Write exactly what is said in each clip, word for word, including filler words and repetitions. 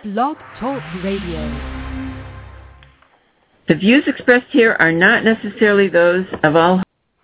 Blog Talk Radio. The views expressed here are not necessarily those of all.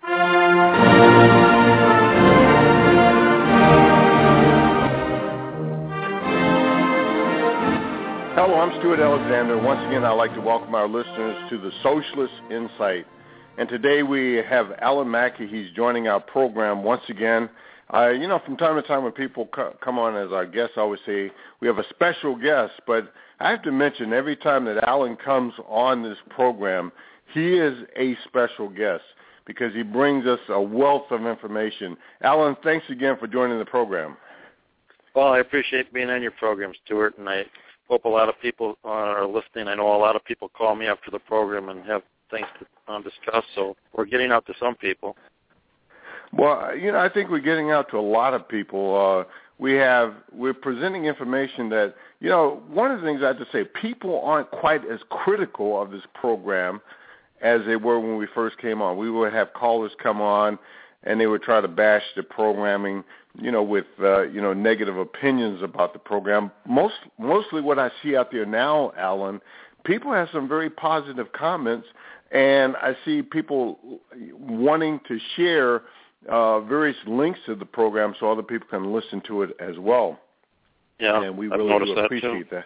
Hello, I'm Stuart Alexander. Once again, I'd like to welcome our listeners to the Socialist Insight. And today we have Alan Mackey. He's joining our program once again. Uh, you know, from time to time when people co- come on as our guests, I always say we have a special guest. But I have to mention, every time that Alan comes on this program, he is a special guest because he brings us a wealth of information. Alan, thanks again for joining the program. Well, I appreciate being on your program, Stuart, and I hope a lot of people are listening. I know a lot of people call me after the program and have things to um, discuss, so we're getting out to some people. Well, you know, I think we're getting out to a lot of people. Uh, we have, we're presenting information that, you know, one of the things I have to say, people aren't quite as critical of this program as they were when we first came on. We would have callers come on, and they would try to bash the programming, you know, with, uh, you know, negative opinions about the program. Most, mostly what I see out there now, Alan, people have some very positive comments, and I see people wanting to share uh, various links to the program so other people can listen to it as well. Yeah, and we I've really do that appreciate too. that.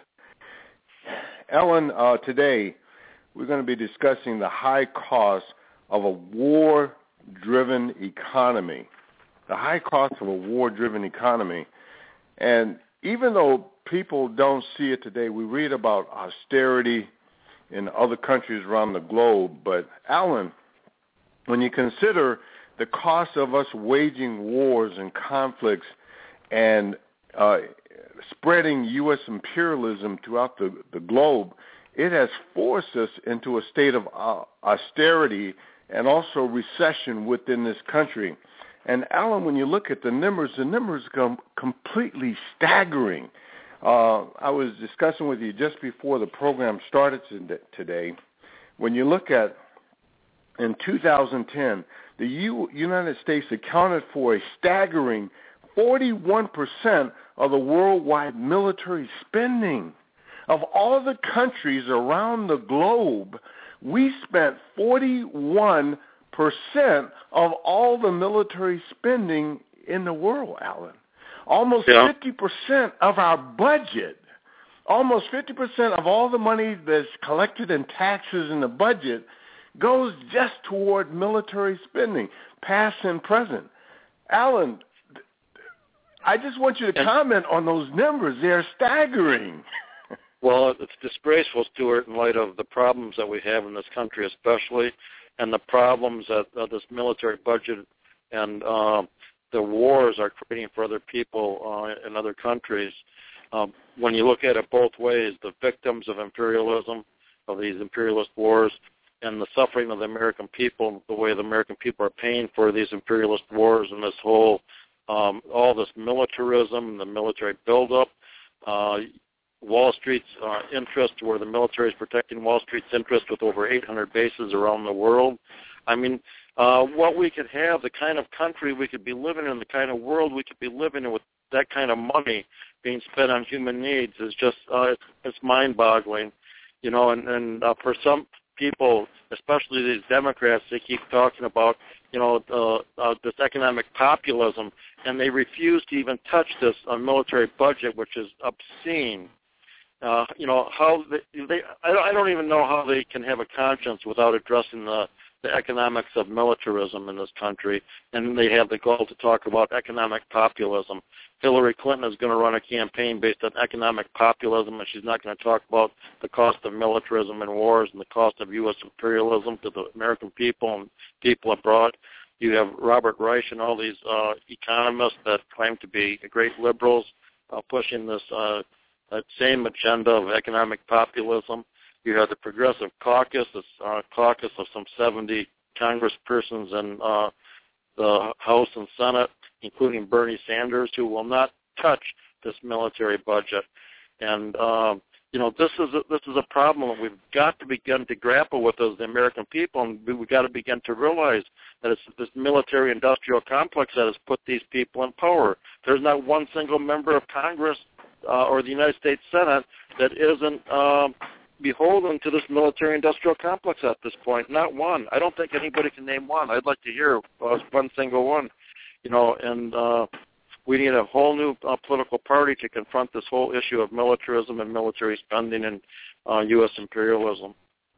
Alan, uh, today we're going to be discussing the high cost of a war-driven economy. The high cost of a war-driven economy. And even though people don't see it today, we read about austerity in other countries around the globe. But, Alan, when you consider the cost of us waging wars and conflicts and uh, spreading U S imperialism throughout the, the globe, it has forced us into a state of uh, austerity and also recession within this country. And, Alan, when you look at the numbers, the numbers come completely staggering. Uh, I was discussing with you just before the program started today. When you look at, in two thousand ten, the U- United States accounted for a staggering forty-one percent of the worldwide military spending. Of all the countries around the globe, we spent forty-one percent of all the military spending in the world, Alan. Almost yeah. fifty percent of our budget, almost fifty percent of all the money that's collected in taxes in the budget goes just toward military spending, past and present. Alan, I just want you to comment on those numbers. They're staggering. Well, it's disgraceful, Stuart, in light of the problems that we have in this country especially, and the problems that uh, this military budget and uh, the wars are creating for other people uh, in other countries. Um, when you look at it both ways, the victims of imperialism, of these imperialist wars, and the suffering of the American people, the way the American people are paying for these imperialist wars and this whole, um, all this militarism, the military buildup, uh, Wall Street's uh, interest, where the military is protecting Wall Street's interest with over eight hundred bases around the world. I mean, uh, what we could have, the kind of country we could be living in, the kind of world we could be living in with that kind of money being spent on human needs is just, uh, it's, it's mind-boggling, you know, and, and uh, for some people, especially these Democrats, they keep talking about, you know, uh, uh, this economic populism, and they refuse to even touch this uh, military budget, which is obscene. Uh, you know, how they, they I, don't, I don't even know how they can have a conscience without addressing the, the economics of militarism in this country, and they have the goal to talk about economic populism. Hillary Clinton is going to run a campaign based on economic populism, and she's not going to talk about the cost of militarism and wars and the cost of U S imperialism to the American people and people abroad. You have Robert Reich and all these uh, economists that claim to be great liberals uh, pushing this uh, that same agenda of economic populism. You have the Progressive Caucus, this uh, caucus of some seventy congresspersons in uh, the House and Senate, including Bernie Sanders, who will not touch this military budget. And um, you know, this is a, this is a problem that we've got to begin to grapple with as the American people, and we've got to begin to realize that it's this military-industrial complex that has put these people in power. There's not one single member of Congress uh, or the United States Senate that isn't um, beholden to this military-industrial complex at this point. Not one. I don't think anybody can name one. I'd like to hear uh, one single one. You know, and uh, we need a whole new uh, political party to confront this whole issue of militarism and military spending and uh, U S imperialism.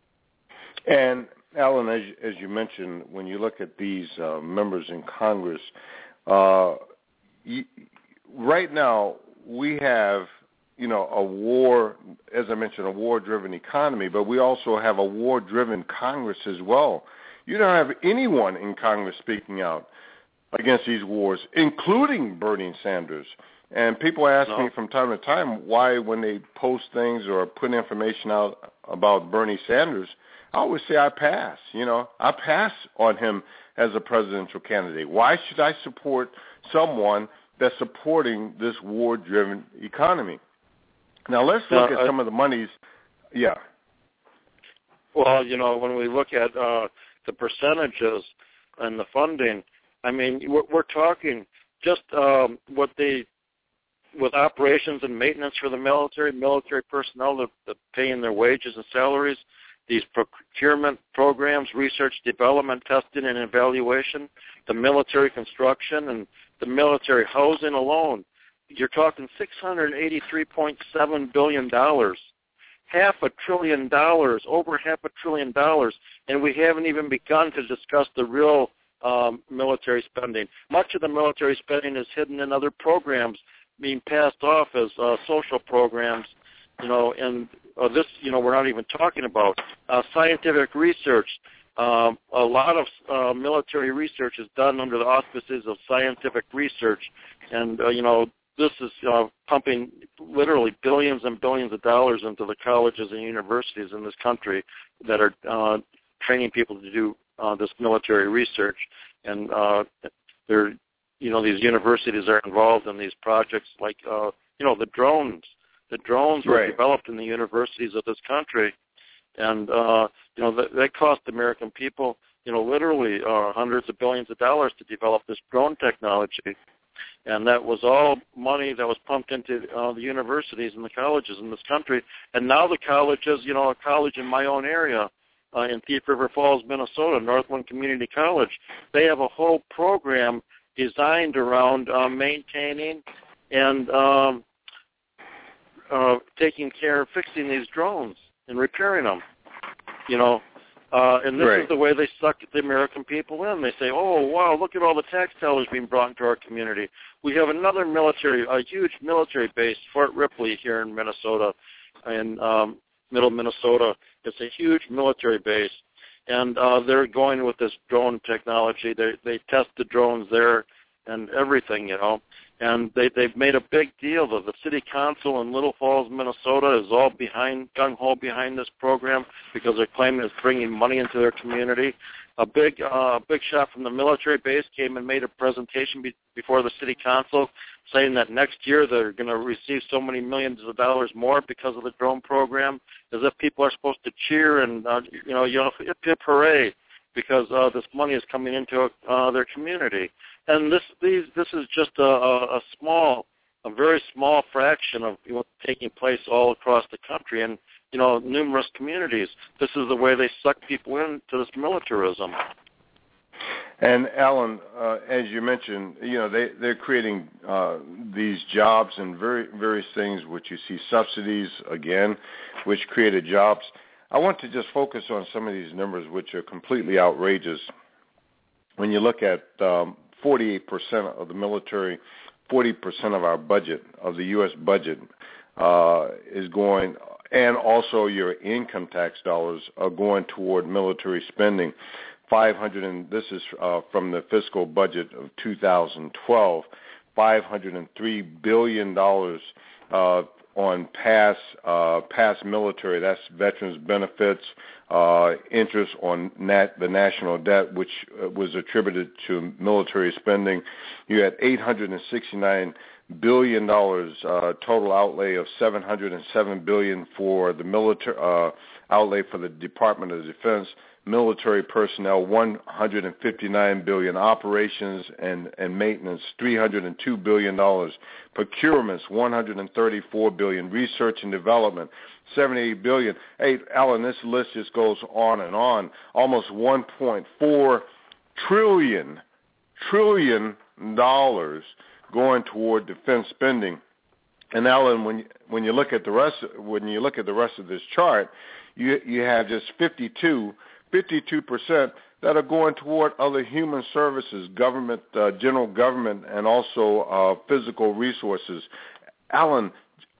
And Alan, as, as you mentioned, when you look at these uh, members in Congress, uh, you, right now we have, you know, a war, as I mentioned, a war-driven economy, but we also have a war-driven Congress as well. You don't have anyone in Congress speaking out against these wars, including Bernie Sanders. And people ask no. me from time to time why, when they post things or put information out about Bernie Sanders, I always say I pass. You know, I pass on him as a presidential candidate. Why should I support someone that's supporting this war-driven economy? Now, let's look now, at some of the monies. Yeah. Well, you know, when we look at uh, the percentages and the funding, I mean, we're, we're talking just um, what they, with operations and maintenance for the military, military personnel, the, the paying their wages and salaries, these procurement programs, research, development, testing, and evaluation, the military construction, and the military housing alone. You're talking six hundred eighty-three point seven billion dollars, half a trillion dollars, over half a trillion dollars, and we haven't even begun to discuss the real um, military spending. Much of the military spending is hidden in other programs being passed off as uh, social programs, you know, and uh, this, you know, we're not even talking about. Uh, scientific research. Um, a lot of uh, military research is done under the auspices of scientific research, and, uh, you know, this is uh, pumping literally billions and billions of dollars into the colleges and universities in this country that are uh, training people to do uh, this military research. And uh, they're, you know, these universities are involved in these projects like, uh, you know, the drones. The drones were right. developed in the universities of this country, and uh, you know, that, that cost American people, you know, literally uh, hundreds of billions of dollars to develop this drone technology. And that was all money that was pumped into uh, the universities and the colleges in this country. And now the colleges, you know, a college in my own area, uh, in Thief River Falls, Minnesota, Northland Community College, they have a whole program designed around uh, maintaining and um, uh, taking care of fixing these drones and repairing them, you know. Uh, and this right. is the way they suck the American people in. They say, oh, wow, look at all the tax dollars being brought into our community. We have another military, a huge military base, Fort Ripley here in Minnesota, in um, middle Minnesota. It's a huge military base. And uh, they're going with this drone technology. They, they test the drones there and everything, you know. And they, they've made a big deal that the city council in Little Falls, Minnesota is all behind, gung-ho behind this program because they're claiming it's bringing money into their community. A big uh, big shot from the military base came and made a presentation be, before the city council saying that next year they're going to receive so many millions of dollars more because of the drone program, as if people are supposed to cheer and, uh, you know, you know, hip, hip, hooray, because uh, this money is coming into uh, their community. And this these this is just a, a, a small, a very small fraction of what's taking place all across the country and, you know, numerous communities. This is the way they suck people into this militarism. And Alan, uh, as you mentioned, you know, they they're creating uh, these jobs and very various things, which you see subsidies again, which created jobs. I want to just focus on some of these numbers, which are completely outrageous. When you look at um, forty-eight percent of the military, forty percent of our budget, of the U S budget, uh, is going, and also your income tax dollars are going toward military spending. five hundred, and this is uh, from the fiscal budget of two thousand twelve, five hundred three billion dollars uh, on past uh, past military. That's veterans benefits, uh, interest on nat- the national debt, which uh, was attributed to military spending. You had eight hundred sixty-nine billion dollars uh, total outlay of seven hundred seven billion dollars for the military uh, outlay for the Department of Defense, military personnel, one hundred fifty-nine billion dollars, operations and, and maintenance, three hundred two billion dollars, procurements, one hundred thirty-four billion dollars, research and development, seventy-eight billion dollars. Hey, Alan, this list just goes on and on. Almost one point four trillion, trillion dollars going toward defense spending. And Alan, when you, when you look at the rest, when you look at the rest of this chart, you you have just fifty-two percent that are going toward other human services, government, uh, general government, and also uh, physical resources. Alan,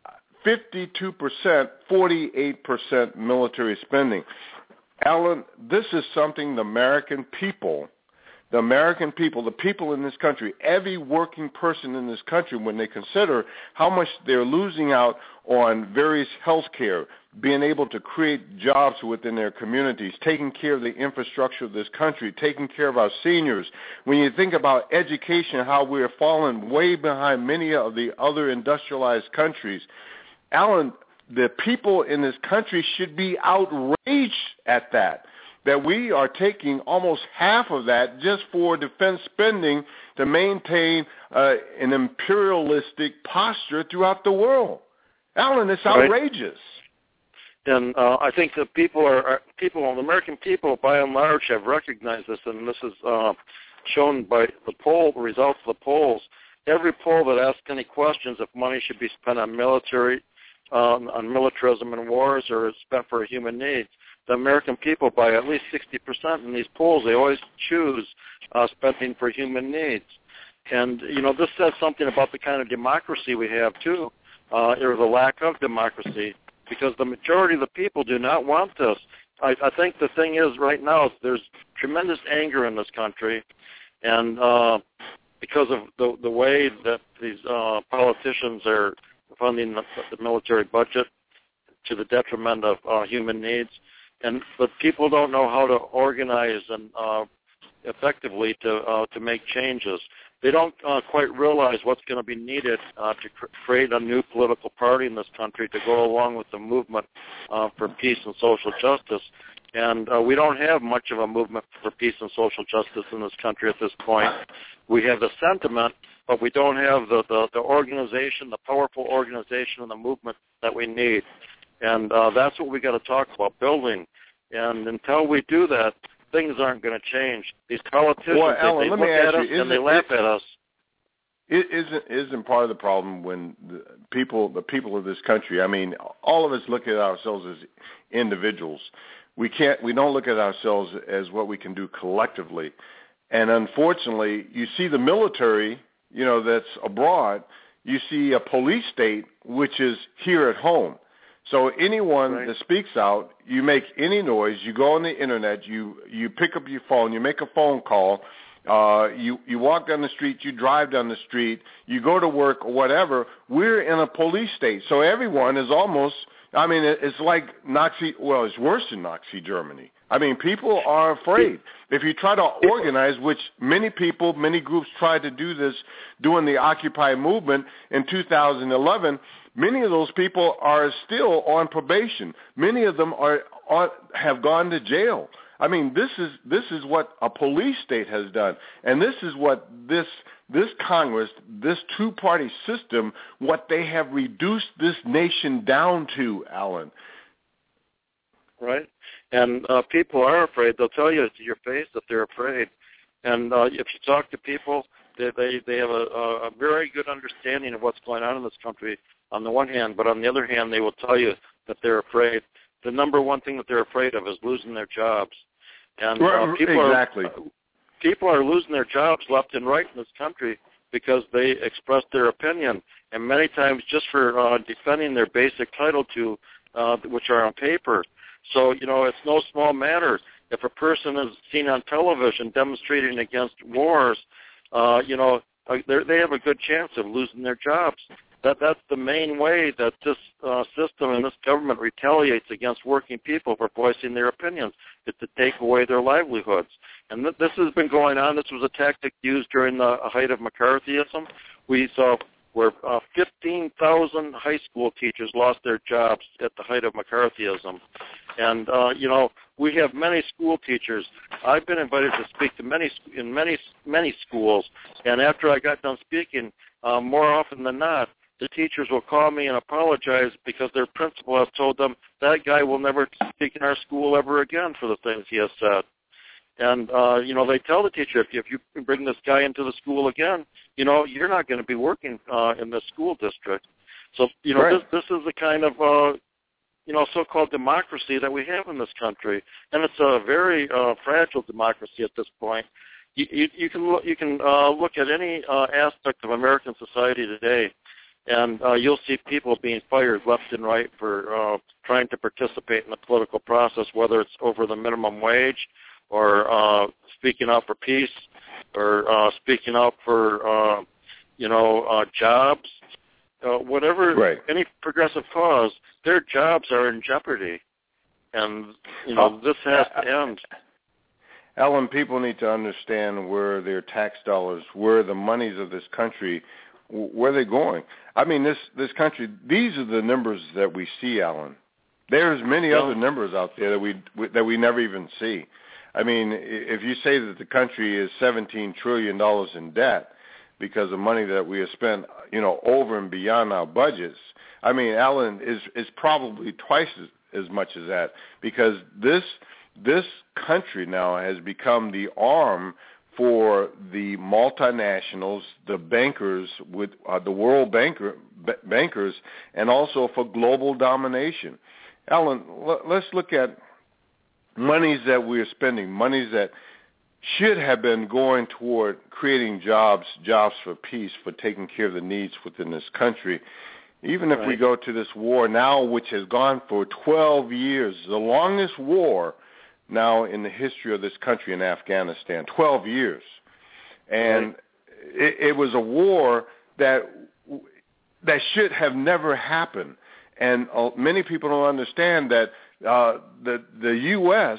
fifty-two percent, forty-eight percent military spending. Alan, this is something the American people, the American people, the people in this country, every working person in this country, when they consider how much they're losing out on various health care, being able to create jobs within their communities, taking care of the infrastructure of this country, taking care of our seniors. When you think about education, how we're falling way behind many of the other industrialized countries, Alan, the people in this country should be outraged at that, that we are taking almost half of that just for defense spending to maintain uh, an imperialistic posture throughout the world. Alan, it's outrageous. Right. And uh, I think that people are, are people, the American people, by and large, have recognized this, and this is uh, shown by the poll the results of the polls. Every poll that asks any questions if money should be spent on military, um, on militarism and wars, or is spent for human needs, the American people, by at least sixty percent in these polls, they always choose uh, spending for human needs. And, you know, this says something about the kind of democracy we have, too, uh, or the lack of democracy, because the majority of the people do not want this. I, I think the thing is right now there's tremendous anger in this country, and uh, because of the, the way that these uh, politicians are funding the, the military budget to the detriment of uh, human needs. And but people don't know how to organize and uh, effectively to uh, to make changes. They don't uh, quite realize what's going to be needed uh, to cr- create a new political party in this country to go along with the movement uh, for peace and social justice. And uh, we don't have much of a movement for peace and social justice in this country at this point. We have the sentiment, but we don't have the, the, the organization, the powerful organization and the movement that we need. And uh, that's what we got to talk about, building. And until we do that, things aren't going to change. These politicians, well, Alan, they, they let look me at ask us you, and they laugh it, at us. It isn't isn't part of the problem when the people the people of this country, I mean, all of us look at ourselves as individuals. We can't we don't look at ourselves as what we can do collectively. And unfortunately, you see the military, you know, that's abroad. You see a police state which is here at home. So anyone right. that speaks out, you make any noise, you go on the internet, you, you pick up your phone, you make a phone call, uh, you, you walk down the street, you drive down the street, you go to work or whatever, we're in a police state. So everyone is almost, I mean, it's like Nazi, well, it's worse than Nazi Germany. I mean, people are afraid. If you try to organize, which many people, many groups tried to do this during the Occupy movement in two thousand eleven, many of those people are still on probation. Many of them are, are have gone to jail. I mean, this is this is what a police state has done, and this is what this this Congress, this two-party system, what they have reduced this nation down to, Alan. Right, and uh, people are afraid. They'll tell you to your face that they're afraid. And uh, if you talk to people, they they, they have a, a very good understanding of what's going on in this country on the one hand, but on the other hand, they will tell you that they're afraid. The number one thing that they're afraid of is losing their jobs. And uh, people exactly. are, people are losing their jobs left and right in this country because they express their opinion, and many times just for uh, defending their basic title to, uh, which are on paper. So, you know, it's no small matter. If a person is seen on television demonstrating against wars, uh, you know, they have a good chance of losing their jobs. That That's the main way that this uh, system and this government retaliates against working people for voicing their opinions, is to take away their livelihoods. And th- this has been going on. This was a tactic used during the height of McCarthyism. We saw where uh, fifteen thousand high school teachers lost their jobs at the height of McCarthyism. And, uh, you know, We have many school teachers. I've been invited to speak to many in many many schools, and after I got done speaking, uh, more often than not, the teachers will call me and apologize because their principal has told them that guy will never speak in our school ever again for the things he has said. And, uh, you know, they tell the teacher, if you, if you bring this guy into the school again, you know, you're not going to be working uh, in the school district. So, you know, right. this, this is the kind of, uh, you know, so-called democracy that we have in this country. And it's a very uh, fragile democracy at this point. You, you, you can, look, you can uh, look at any uh, aspect of American society today, and uh, you'll see people being fired left and right for uh, trying to participate in the political process, whether it's over the minimum wage or uh, speaking out for peace or uh, speaking out for, uh, you know, uh, jobs. Uh, whatever, right. any progressive cause, their jobs are in jeopardy. And, you know, uh, this has to end. Alan, people need to understand where their tax dollars, where the monies of this country, where they're going. I mean, this, this country, these are the numbers that we see, Alan. There's many well, other numbers out there that we that we never even see. I mean, if you say that the country is seventeen trillion dollars in debt because of money that we have spent, you know, over and beyond our budgets, I mean, Alan, is is probably twice as, as much as that, because this this country now has become the arm for the multinationals, the bankers, with uh, the world banker b- bankers, and also for global domination. Alan, l- let's look at monies that we're spending, monies that should have been going toward creating jobs, jobs for peace, for taking care of the needs within this country. Even if right. we go to this war now, which has gone for twelve years, the longest war now in the history of this country in Afghanistan, twelve years. And right. it, it was a war that that should have never happened. And uh, many people don't understand that uh, the, the U S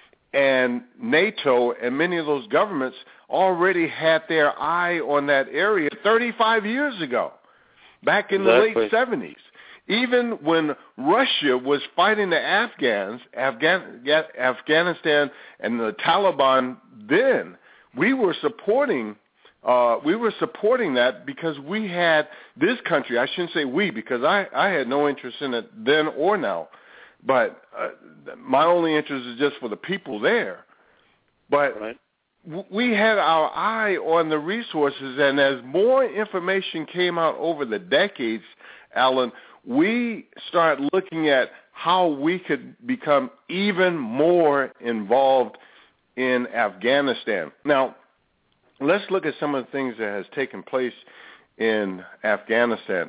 and NATO and many of those governments already had their eye on that area thirty-five years ago, back in exactly. the late seventies. Even when Russia was fighting the Afghans, Afghan, Afghanistan and the Taliban, then we were supporting. Uh, we were supporting that because we had this country. I shouldn't say we, because I, I had no interest in it then or now. But uh, my only interest is just for the people there. But right. w- we had our eye on the resources, and as more information came out over the decades, Alan, we started looking at how we could become even more involved in Afghanistan. Now, let's look at some of the things that has taken place in Afghanistan.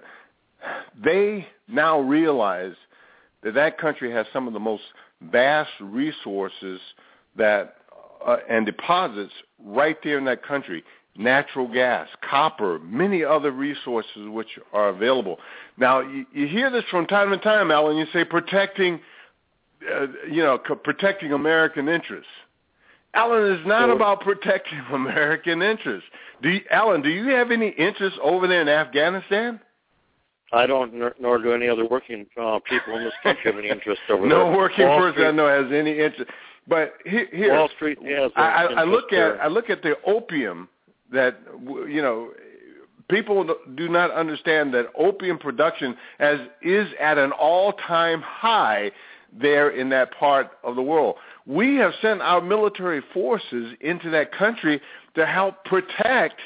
They now realize that that country has some of the most vast resources that uh, and deposits right there in that country. Natural gas, copper, many other resources which are available. Now, you, you hear this from time to time, Alan. You say protecting, uh, you know, co- protecting American interests. Alan, it's not sure. about protecting American interests. Do you, Alan, do you have any interest over there in Afghanistan? I don't, nor, nor do any other working uh, people in this country have any interest over no there. No working Wall person Street, I know has any interest. But here, here Wall Street has I, I, I look there. at I look at the opium that, you know, people do not understand that opium production as is at an all-time high there in that part of the world. We have sent our military forces into that country to help protect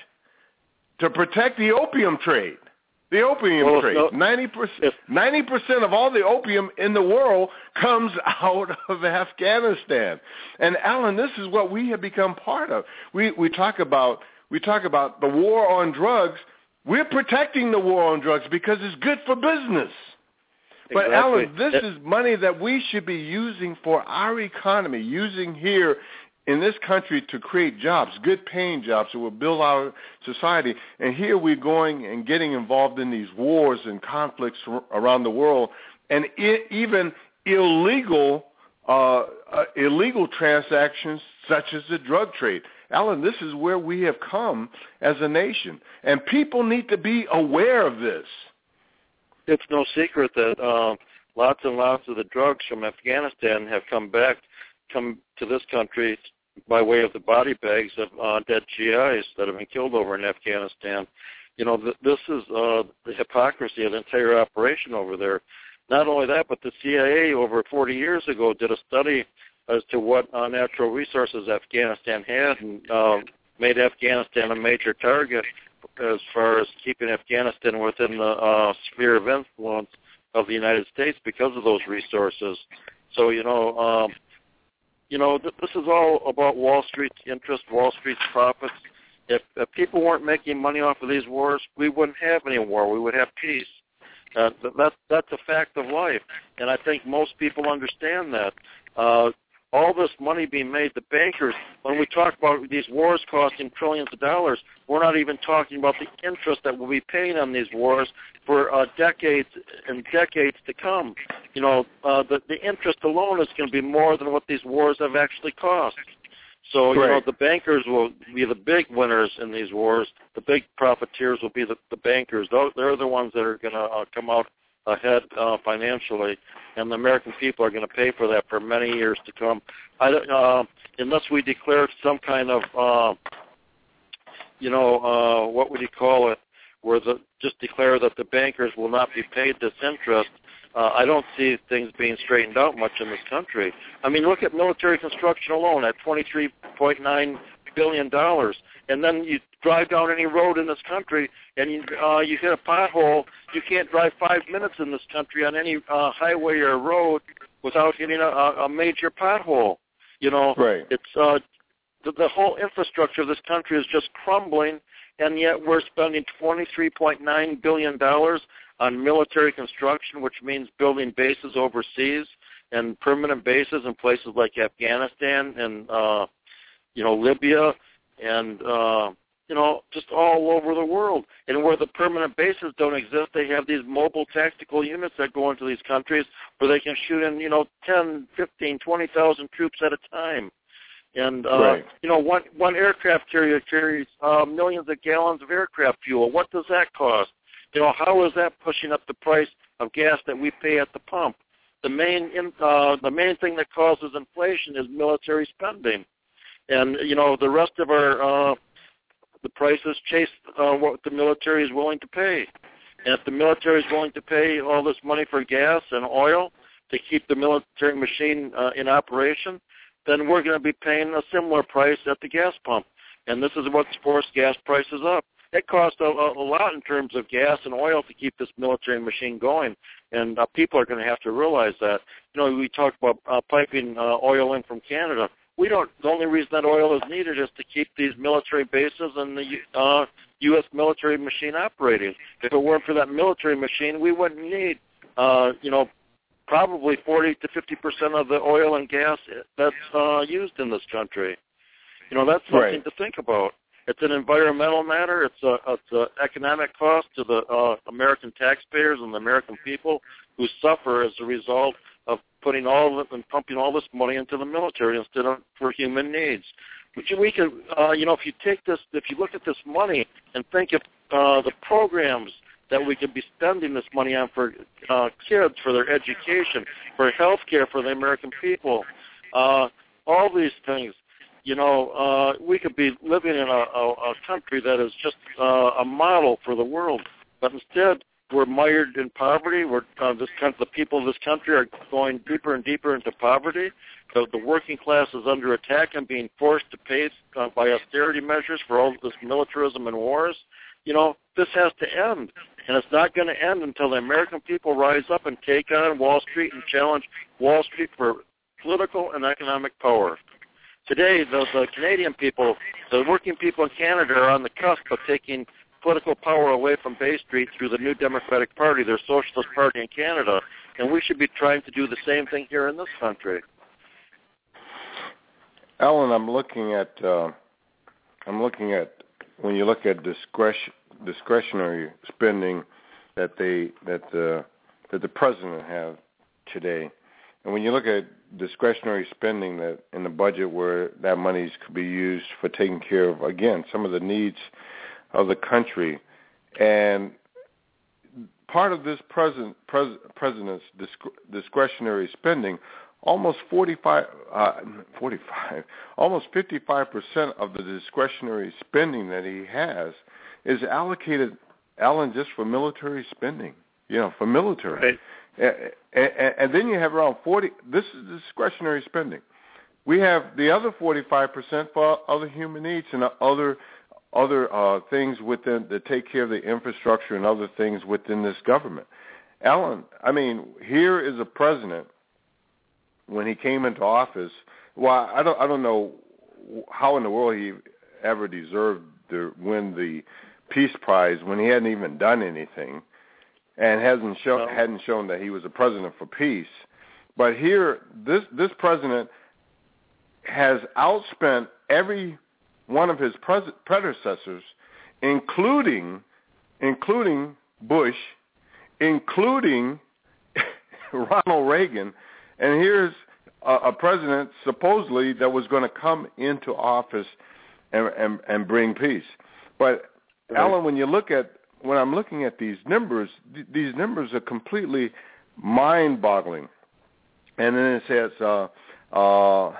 to protect the opium trade. The opium well, trade. No, ninety percent, ninety percent of all the opium in the world comes out of Afghanistan. And Alan, this is what we have become part of. We we talk about we talk about the war on drugs. We're protecting the war on drugs because it's good for business. But exactly. Alan, this is money that we should be using for our economy, using here in this country to create jobs, good paying jobs that will build our society. And here we're going and getting involved in these wars and conflicts around the world, and it, even illegal uh, uh, illegal transactions such as the drug trade. Alan, this is where we have come as a nation, and people need to be aware of this. It's no secret that uh, lots and lots of the drugs from Afghanistan have come back come to this country by way of the body bags of uh, dead G Is that have been killed over in Afghanistan. You know, th- this is uh, the hypocrisy of the entire operation over there. Not only that, but the C I A over forty years ago did a study as to what uh, natural resources Afghanistan had and uh, made Afghanistan a major target as far as keeping Afghanistan within the uh, sphere of influence of the United States because of those resources. So, you know, um, you know, th- this is all about Wall Street's interest, Wall Street's profits. If, if people weren't making money off of these wars, we wouldn't have any war. We would have peace. Uh, that, that's a fact of life, and I think most people understand that. Uh, all this money being made, the bankers, when we talk about these wars costing trillions of dollars, we're not even talking about the interest that we'll be paying on these wars for uh, decades and decades to come. You know, uh, the, the interest alone is going to be more than what these wars have actually cost. So, you right. know, the bankers will be the big winners in these wars. The big profiteers will be the, the bankers. Those, they're the ones that are going to uh, come out ahead uh, financially, and the American people are going to pay for that for many years to come. I, uh, unless we declare some kind of, uh, you know, uh, what would you call it, where the, just declare that the bankers will not be paid this interest, uh, I don't see things being straightened out much in this country. I mean, look at military construction alone at twenty-three point nine billion dollars. And then you drive down any road in this country and you, uh, you hit a pothole. You can't drive five minutes in this country on any uh, highway or road without hitting a, a major pothole. You know, right. it's uh, the, the whole infrastructure of this country is just crumbling, and yet we're spending twenty-three point nine billion dollars on military construction, which means building bases overseas and permanent bases in places like Afghanistan and, uh, you know, Libya, and, uh, you know, just all over the world. And where the permanent bases don't exist, they have these mobile tactical units that go into these countries where they can shoot in, you know, ten, fifteen, twenty thousand troops at a time. And, uh, right. you know, one, one aircraft carrier carries uh, millions of gallons of aircraft fuel. What does that cost? You know, how is that pushing up the price of gas that we pay at the pump? The main, uh, the main thing that causes inflation is military spending. And, you know, the rest of our, uh, the prices chase uh, what the military is willing to pay. And if the military is willing to pay all this money for gas and oil to keep the military machine uh, in operation, then we're going to be paying a similar price at the gas pump. And this is what's forced gas prices up. It costs a, a lot in terms of gas and oil to keep this military machine going. And uh, people are going to have to realize that. You know, we talked about uh, piping uh, oil in from Canada. We don't. The only reason that oil is needed is to keep these military bases and the uh, U S military machine operating. If it weren't for that military machine, we wouldn't need, uh, you know, probably forty to fifty percent of the oil and gas that's uh, used in this country. You know, that's something right. to think about. It's an environmental matter. It's a it's an economic cost to the uh, American taxpayers and the American people who suffer as a result of putting all of it and pumping all this money into the military instead of for human needs. But we could, uh, you know, if you take this, if you look at this money and think of uh, the programs that we could be spending this money on for uh, kids, for their education, for health care for the American people, uh, all these things, you know, uh, we could be living in a, a, a country that is just uh, a model for the world. But instead, we're mired in poverty. We're uh, this kind of, the people of this country are going deeper and deeper into poverty. So the working class is under attack and being forced to pay uh, by austerity measures for all this militarism and wars. You know, this has to end, and it's not going to end until the American people rise up and take on Wall Street and challenge Wall Street for political and economic power. Today, the, the Canadian people, the working people in Canada are on the cusp of taking political power away from Bay Street through the New Democratic Party, their socialist party in Canada, and we should be trying to do the same thing here in this country. Alan, I'm looking at uh, I'm looking at when you look at discretion, discretionary spending that they that the that the president have today, and when you look at discretionary spending that in the budget where that money could be used for taking care of, again, some of the needs of the country, and part of this president, pres, president's disc, discretionary spending almost forty-five, uh, forty-five, almost fifty-five percent of the discretionary spending that he has is allocated, Alan, just for military spending, you know, for military. Right. And, and, and then you have around forty, this is discretionary spending. We have the other forty-five percent for other human needs and other other uh, things within that take care of the infrastructure and other things within this government. Alan, I mean, here is a president, when he came into office, well, I don't I don't know how in the world he ever deserved to win the Peace Prize when he hadn't even done anything and hasn't shown, no. hadn't shown that he was a president for peace. But here, this this president has outspent every one of his pres- predecessors, including including Bush, including Ronald Reagan, and here's a, a president supposedly that was going to come into office and, and, and bring peace. But right. Alan, when you look at when I'm looking at these numbers, th- these numbers are completely mind-boggling. And then it says, uh, uh,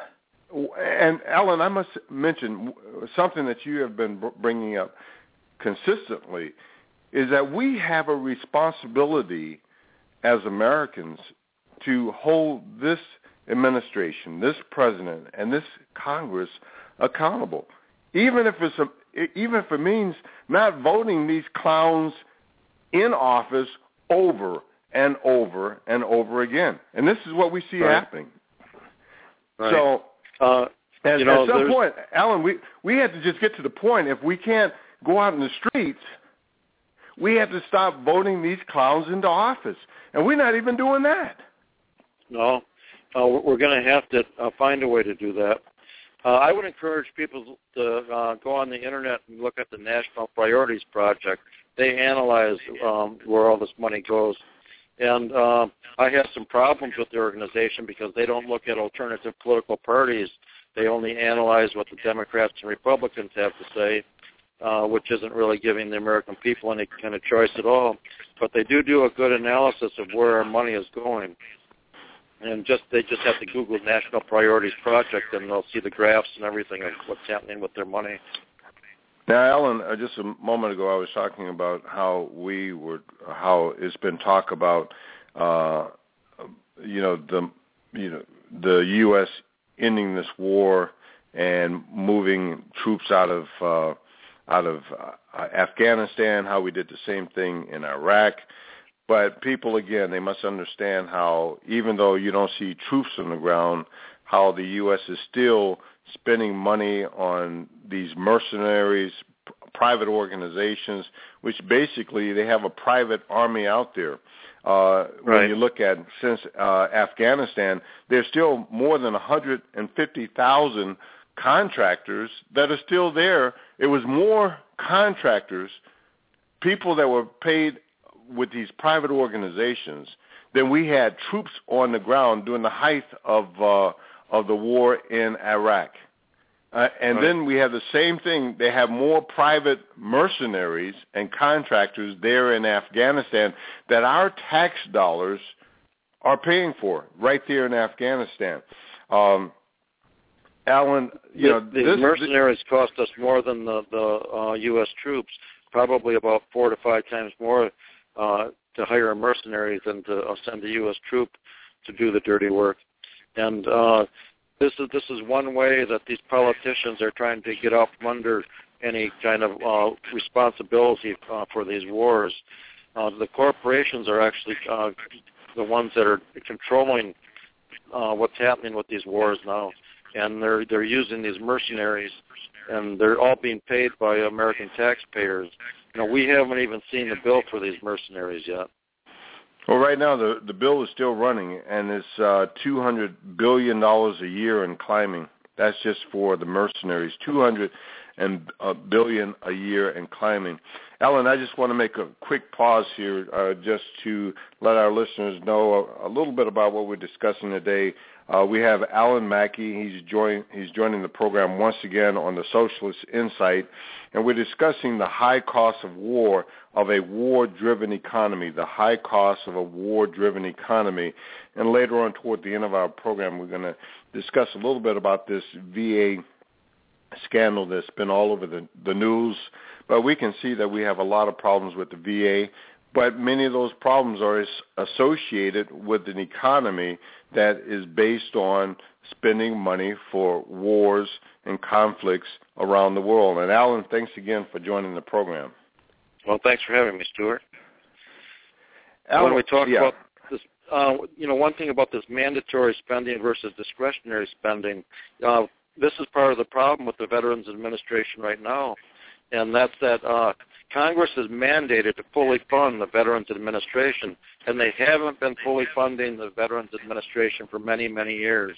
and Alan, I must mention something that you have been bringing up consistently, is that we have a responsibility as Americans to hold this administration, this president, and this Congress accountable, even if it's a, even if it means not voting these clowns in office over and over and over again. And this is what we see right. happening. Right. So. Uh, at, you know, at some there's... point, Alan, we, we have to just get to the point, if we can't go out in the streets, we have to stop voting these clowns into office. And we're not even doing that. No, uh, we're going to have to uh, find a way to do that. Uh, I would encourage people to uh, go on the Internet and look at the National Priorities Project. They analyze um, where all this money goes. And uh, I have some problems with the organization because they don't look at alternative political parties. They only analyze what the Democrats and Republicans have to say, uh, which isn't really giving the American people any kind of choice at all. But they do do a good analysis of where our money is going. And just they just have to Google National Priorities Project, and they'll see the graphs and everything of what's happening with their money. Now, Alan, uh, just a moment ago, I was talking about how we were, how it's been talk about, uh, you know, the, you know, the U S ending this war and moving troops out of, uh, out of uh, Afghanistan. How we did the same thing in Iraq. But people, again, they must understand how, even though you don't see troops on the ground, how the U S is still spending money on these mercenaries, p- private organizations, which basically they have a private army out there. Uh, right. When you look at, since uh, Afghanistan, there's still more than one hundred fifty thousand contractors that are still there. It was more contractors, people that were paid with these private organizations, than we had troops on the ground during the height of uh, of the war in Iraq. Uh, and right. then we have the same thing. They have more private mercenaries and contractors there in Afghanistan that our tax dollars are paying for right there in Afghanistan. Um, Alan, you the, know, the this, mercenaries this, cost us more than the, the uh, U S troops, probably about four to five times more uh, to hire mercenaries than to uh, send a U S troop to do the dirty work. And uh, this is this is one way that these politicians are trying to get out from under any kind of uh, responsibility uh, for these wars. Uh, the corporations are actually uh, the ones that are controlling uh, what's happening with these wars now, and they're they're using these mercenaries, and they're all being paid by American taxpayers. You know, we haven't even seen the bill for these mercenaries yet. Well, right now the the bill is still running, and it's uh, two hundred billion dollars a year and climbing. That's just for the mercenaries. two hundred and a billion a year and climbing. Alan, I just want to make a quick pause here uh, just to let our listeners know a, a little bit about what we're discussing today. Uh, we have Alan Mackey. He's, join, he's joining the program once again on the Socialist Insight, and we're discussing the high cost of war, of a war-driven economy, the high cost of a war-driven economy. And later on toward the end of our program, we're going to discuss a little bit about this V A scandal that's been all over the, the news. But we can see that we have a lot of problems with the V A, but many of those problems are associated with an economy that is based on spending money for wars and conflicts around the world. And Alan, thanks again for joining the program. Well, thanks for having me, Stuart. Alan, when we talk yeah. about this, uh, you know, one thing about this mandatory spending versus discretionary spending, uh, this is part of the problem with the Veterans Administration right now, and that's that uh, Congress is mandated to fully fund the Veterans Administration, and they haven't been fully funding the Veterans Administration for many, many years.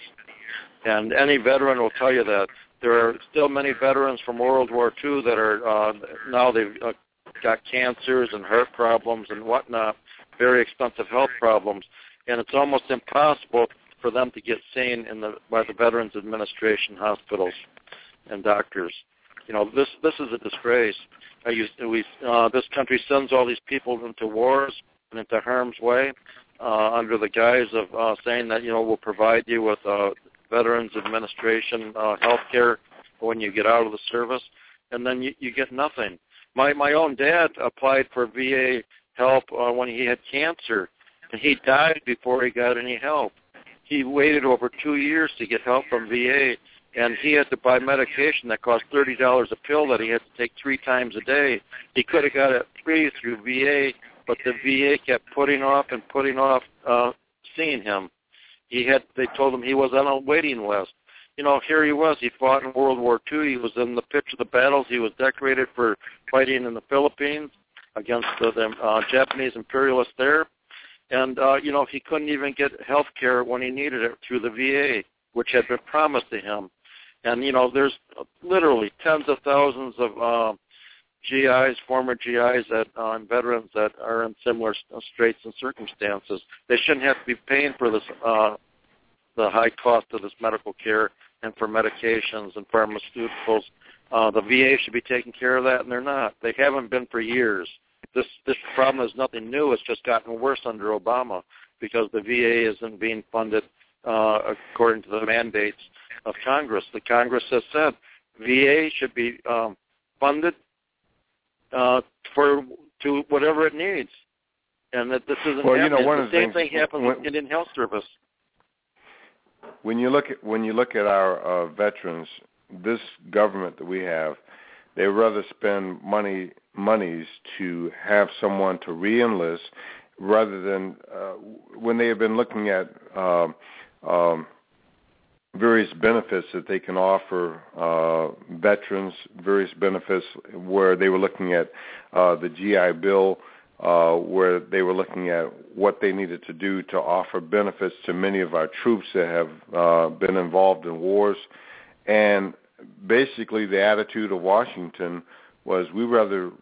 And any veteran will tell you that. There are still many veterans from World War Two that are uh, now they've uh, got cancers and heart problems and whatnot, very expensive health problems, and it's almost impossible for them to get seen in the by the Veterans Administration hospitals and doctors. You know, this this is a disgrace. I used to, we uh, this country sends all these people into wars and into harm's way uh, under the guise of uh, saying that, you know, we'll provide you with uh, Veterans Administration uh, health care when you get out of the service, and then you, you get nothing. My my own dad applied for V A help uh, when he had cancer, and he died before he got any help. He waited over two years to get help from V A, and he had to buy medication that cost thirty dollars a pill that he had to take three times a day. He could have got it free through V A, but the V A kept putting off and putting off uh, seeing him. He had. They told him he was on a waiting list. You know, here he was. He fought in World War Two. He was in the pitch of the battles. He was decorated for fighting in the Philippines against the, the uh, Japanese imperialists there. And, uh, you know, he couldn't even get health care when he needed it through the V A, which had been promised to him. And, you know, there's literally tens of thousands of uh, G Is, former G Is, that, uh, and veterans that are in similar straits and circumstances. They shouldn't have to be paying for this, uh, the high cost of this medical care and for medications and pharmaceuticals. Uh, the V A should be taking care of that, and they're not. They haven't been for years. This this problem is nothing new. It's just gotten worse under Obama because the V A isn't being funded uh, according to the mandates of Congress. The Congress has said V A should be um, funded uh, for to whatever it needs, and that this isn't well, happening. You know, one the of the same things, thing happens when, with Indian Health Service. When you look at when you look at our uh, veterans, this government that we have, they rather spend money monies to have someone to re-enlist rather than uh, when they have been looking at uh, um, various benefits that they can offer uh, veterans, various benefits where they were looking at uh, the G I Bill, uh, where they were looking at what they needed to do to offer benefits to many of our troops that have uh, been involved in wars. And basically the attitude of Washington was we rather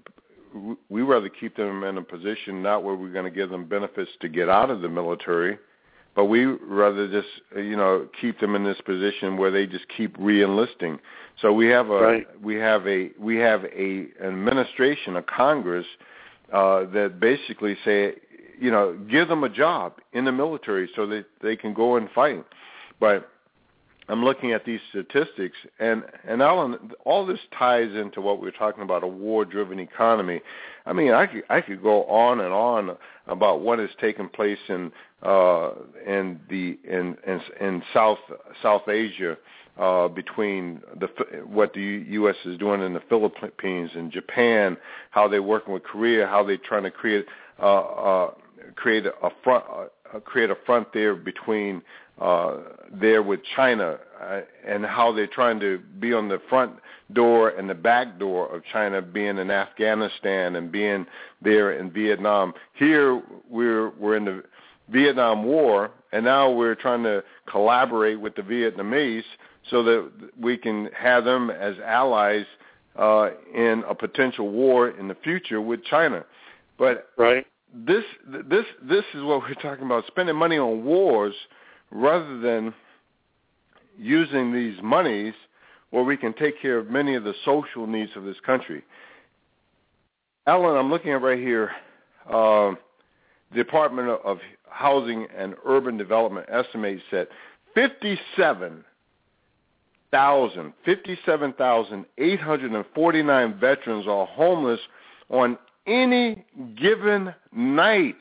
we rather keep them in a position not where we're going to give them benefits to get out of the military, but we rather just you know keep them in this position where they just keep re-enlisting. So we have a right. we have a we have a administration, a Congress uh, that basically say you know give them a job in the military so that they can go and fight, but I'm looking at these statistics, and, and Alan, all this ties into what we're talking about, a war-driven economy. I mean, I could, I could go on and on about what has taken place in uh, in the in in, in South South Asia uh, between the what the U S is doing in the Philippines and Japan, how they're working with Korea, how they're trying to create uh, uh, create a front uh, create a front there between. Uh, there with China uh, and how they're trying to be on the front door and the back door of China, being in Afghanistan and being there in Vietnam. Here we're we're in the Vietnam War, and now we're trying to collaborate with the Vietnamese so that we can have them as allies uh, in a potential war in the future with China. But right. this this this is what we're talking about: spending money on wars rather than using these monies where we can take care of many of the social needs of this country. Alan, I'm looking at right here. Uh, the Department of Housing and Urban Development estimates that fifty-seven thousand, fifty-seven thousand eight hundred forty-nine veterans are homeless on any given night.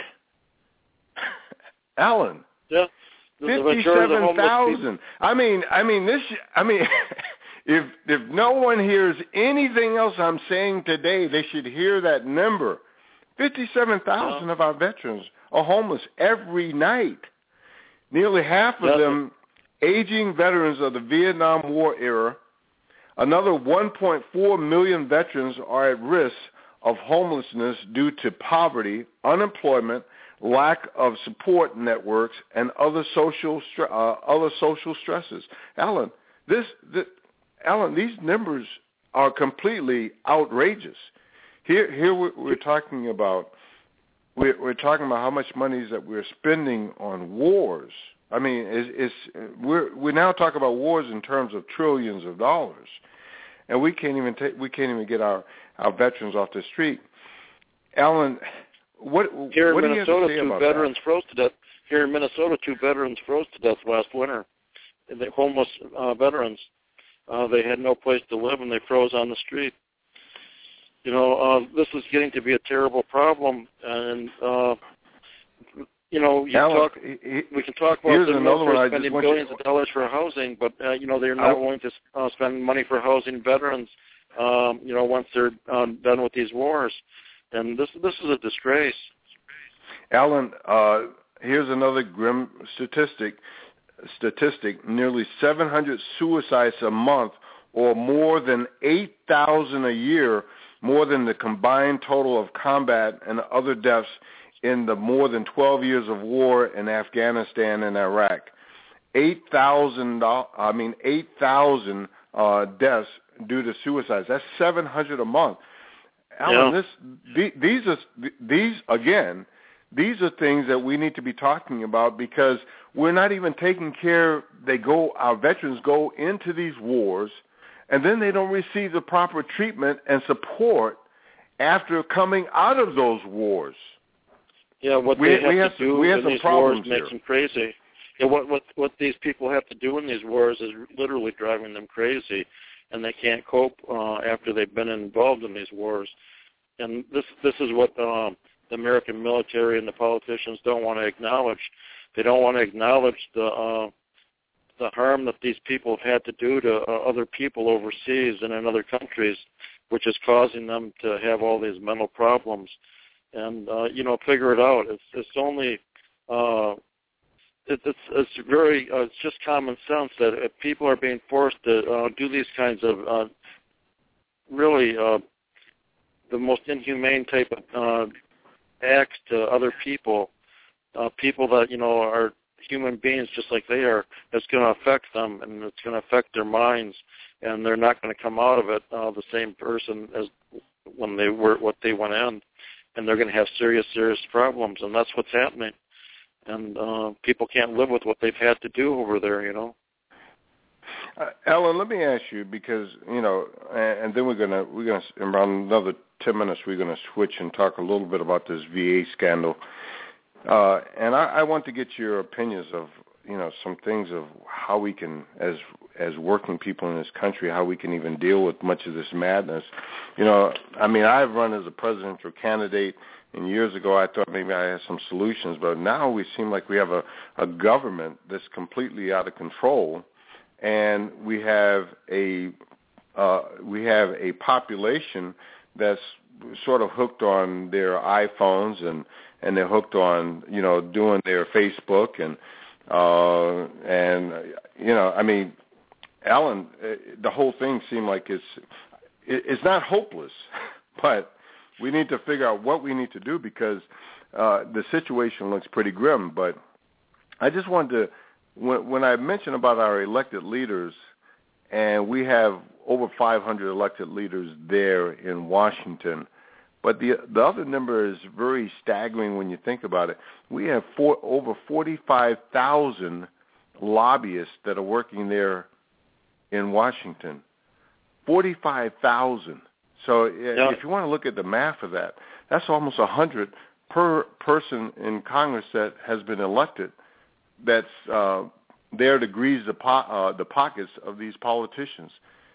Alan. Yeah. Fifty-seven thousand. I mean, I mean this. I mean, if if no one hears anything else I'm saying today, they should hear that number. Fifty-seven thousand yeah. of our veterans are homeless every night. Nearly half of yeah. them aging veterans of the Vietnam War era. Another one point four million veterans are at risk of homelessness due to poverty, unemployment, lack of support networks, and other social uh, other social stresses. Alan, this, this, Alan, these numbers are completely outrageous. Here, here we're, we're talking about we're, we're talking about how much money is that we're spending on wars. I mean, it's, it's we're we now talk about wars in terms of trillions of dollars, and we can't even take we can't even get our, our veterans off the street. Alan. What, Here what in do you have to Minnesota, say two about veterans that? froze to death. Here in Minnesota, two veterans froze to death last winter. The homeless uh, veterans, uh, they had no place to live, and they froze on the street. You know, uh, this is getting to be a terrible problem, and uh, you know, you Alan, talk. he, we can talk about the military spending want billions you... of dollars for housing, but uh, you know, they're not I... willing to uh, spend money for housing veterans. Um, you know, once they're uh, done with these wars. And this this is a disgrace. Alan, uh, here's another grim statistic. Statistic: nearly seven hundred suicides a month, or more than eight thousand a year, more than the combined total of combat and other deaths in the more than twelve years of war in Afghanistan and Iraq. Eight thousand. I mean, eight thousand uh, deaths due to suicides. That's seven hundred a month. Alan, yeah. this, these are these again. These are things that we need to be talking about because we're not even taking care. They go, our veterans go into these wars, and then they don't receive the proper treatment and support after coming out of those wars. Yeah, what we, they have we to have do some, we have in some these wars problems makes here. them crazy. Yeah, what what what these people have to do in these wars is literally driving them crazy, and they can't cope uh, after they've been involved in these wars. And this this is what um, the American military and the politicians don't want to acknowledge. They don't want to acknowledge the uh, the harm that these people have had to do to uh, other people overseas and in other countries, which is causing them to have all these mental problems. And uh, you know, figure it out. It's it's only uh, it, it's it's very uh, it's just common sense that if people are being forced to uh, do these kinds of uh, really uh, the most inhumane type of uh, acts to other people, uh, people that, you know, are human beings just like they are, it's going to affect them, and it's going to affect their minds, and they're not going to come out of it uh, the same person as when they were, what they went in, and they're going to have serious, serious problems, and that's what's happening. And uh, people can't live with what they've had to do over there, you know. Uh, Ellen, let me ask you, because you know, and, and then we're gonna we're gonna in around another ten minutes we're gonna switch and talk a little bit about this V A scandal, uh, and I, I want to get your opinions of you know some things of how we can, as as working people in this country, how we can even deal with much of this madness. You know, I mean, I've run as a presidential candidate, and years ago I thought maybe I had some solutions, but now we seem like we have a, a government that's completely out of control. And we have a uh, we have a population that's sort of hooked on their iPhones and, and they're hooked on you know doing their Facebook and uh, and you know I mean, Alan, the whole thing seemed like it's it's not hopeless, but we need to figure out what we need to do because uh, the situation looks pretty grim. But I just wanted to, when, when I mentioned about our elected leaders, and we have over five hundred elected leaders there in Washington, but the the other number is very staggering when you think about it. We have four, over forty-five thousand lobbyists that are working there in Washington. forty-five thousand. So yeah. If you want to look at the math of that, that's almost one hundred per person in Congress that has been elected that's uh, there to grease the, po- uh, the pockets of these politicians.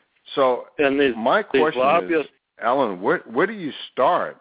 So and these, my question lobbyists, is, Alan, where, where do you start?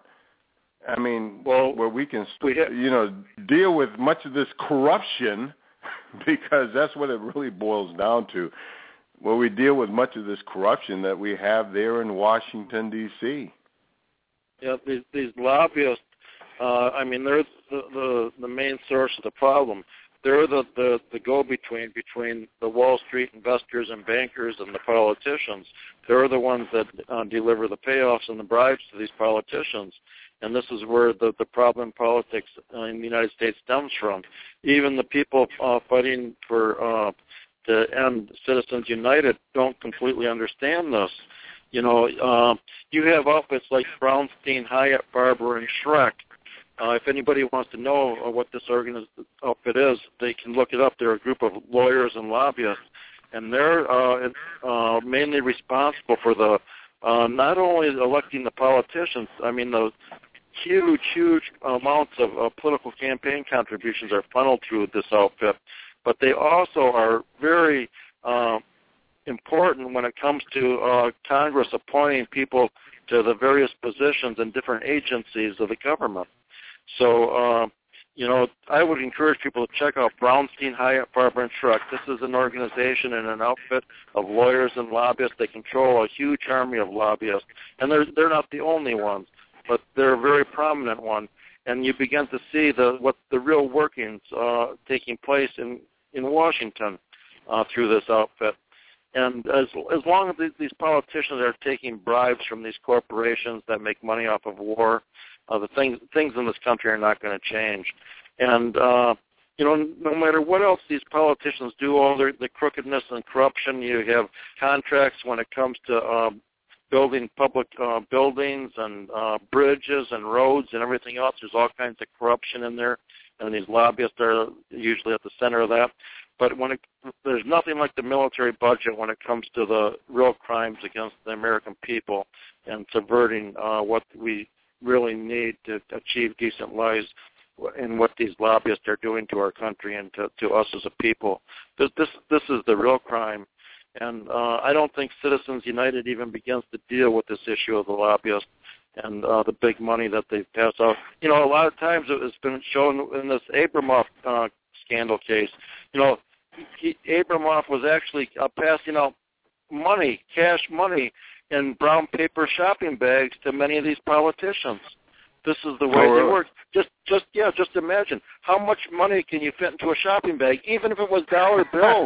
I mean, well, where we can, we have, you know, deal with much of this corruption, because that's what it really boils down to, where we deal with much of this corruption that we have there in Washington, D C Yeah, these, these lobbyists, uh, I mean, they're the, the, the main source of the problem. They're the, the, the go-between between the Wall Street investors and bankers and the politicians. They're the ones that uh, deliver the payoffs and the bribes to these politicians. And this is where the, the problem in politics uh, in the United States stems from. Even the people uh, fighting for uh, to end Citizens United don't completely understand this. You know, uh, you have outfits like Brownstein, Hyatt, Barber, and Schreck. Uh, if anybody wants to know uh, what this organiz- outfit is, they can look it up. They're a group of lawyers and lobbyists, and they're uh, uh, mainly responsible for the uh, not only electing the politicians. I mean, the huge, huge amounts of uh, political campaign contributions are funneled through this outfit, but they also are very uh, important when it comes to uh, Congress appointing people to the various positions in different agencies of the government. So, uh, you know, I would encourage people to check out Brownstein, Hyatt, Barber, and Schreck. This is an organization and an outfit of lawyers and lobbyists. They control a huge army of lobbyists, and they're they're not the only ones, but they're a very prominent one. And you begin to see the what the real workings uh, taking place in in Washington uh, through this outfit. And as as long as these politicians are taking bribes from these corporations that make money off of war, uh, the things things in this country are not going to change. And uh, you know, no matter what else these politicians do, all their the crookedness and corruption, you have contracts when it comes to uh, building public uh, buildings and uh, bridges and roads and everything else. There's all kinds of corruption in there, and these lobbyists are usually at the center of that. But when it, there's nothing like the military budget when it comes to the real crimes against the American people and subverting uh, what we really need to achieve decent lives, and what these lobbyists are doing to our country and to, to us as a people. This this this is the real crime. And uh, I don't think Citizens United even begins to deal with this issue of the lobbyists and uh, the big money that they pass out. You know, a lot of times it's been shown in this Abramoff uh, scandal case. You know, he, Abramoff was actually uh, passing out money, cash money, in brown paper shopping bags to many of these politicians. This is the way oh, really? they work. Just, just yeah, just imagine how much money can you fit into a shopping bag, even if it was dollar bills.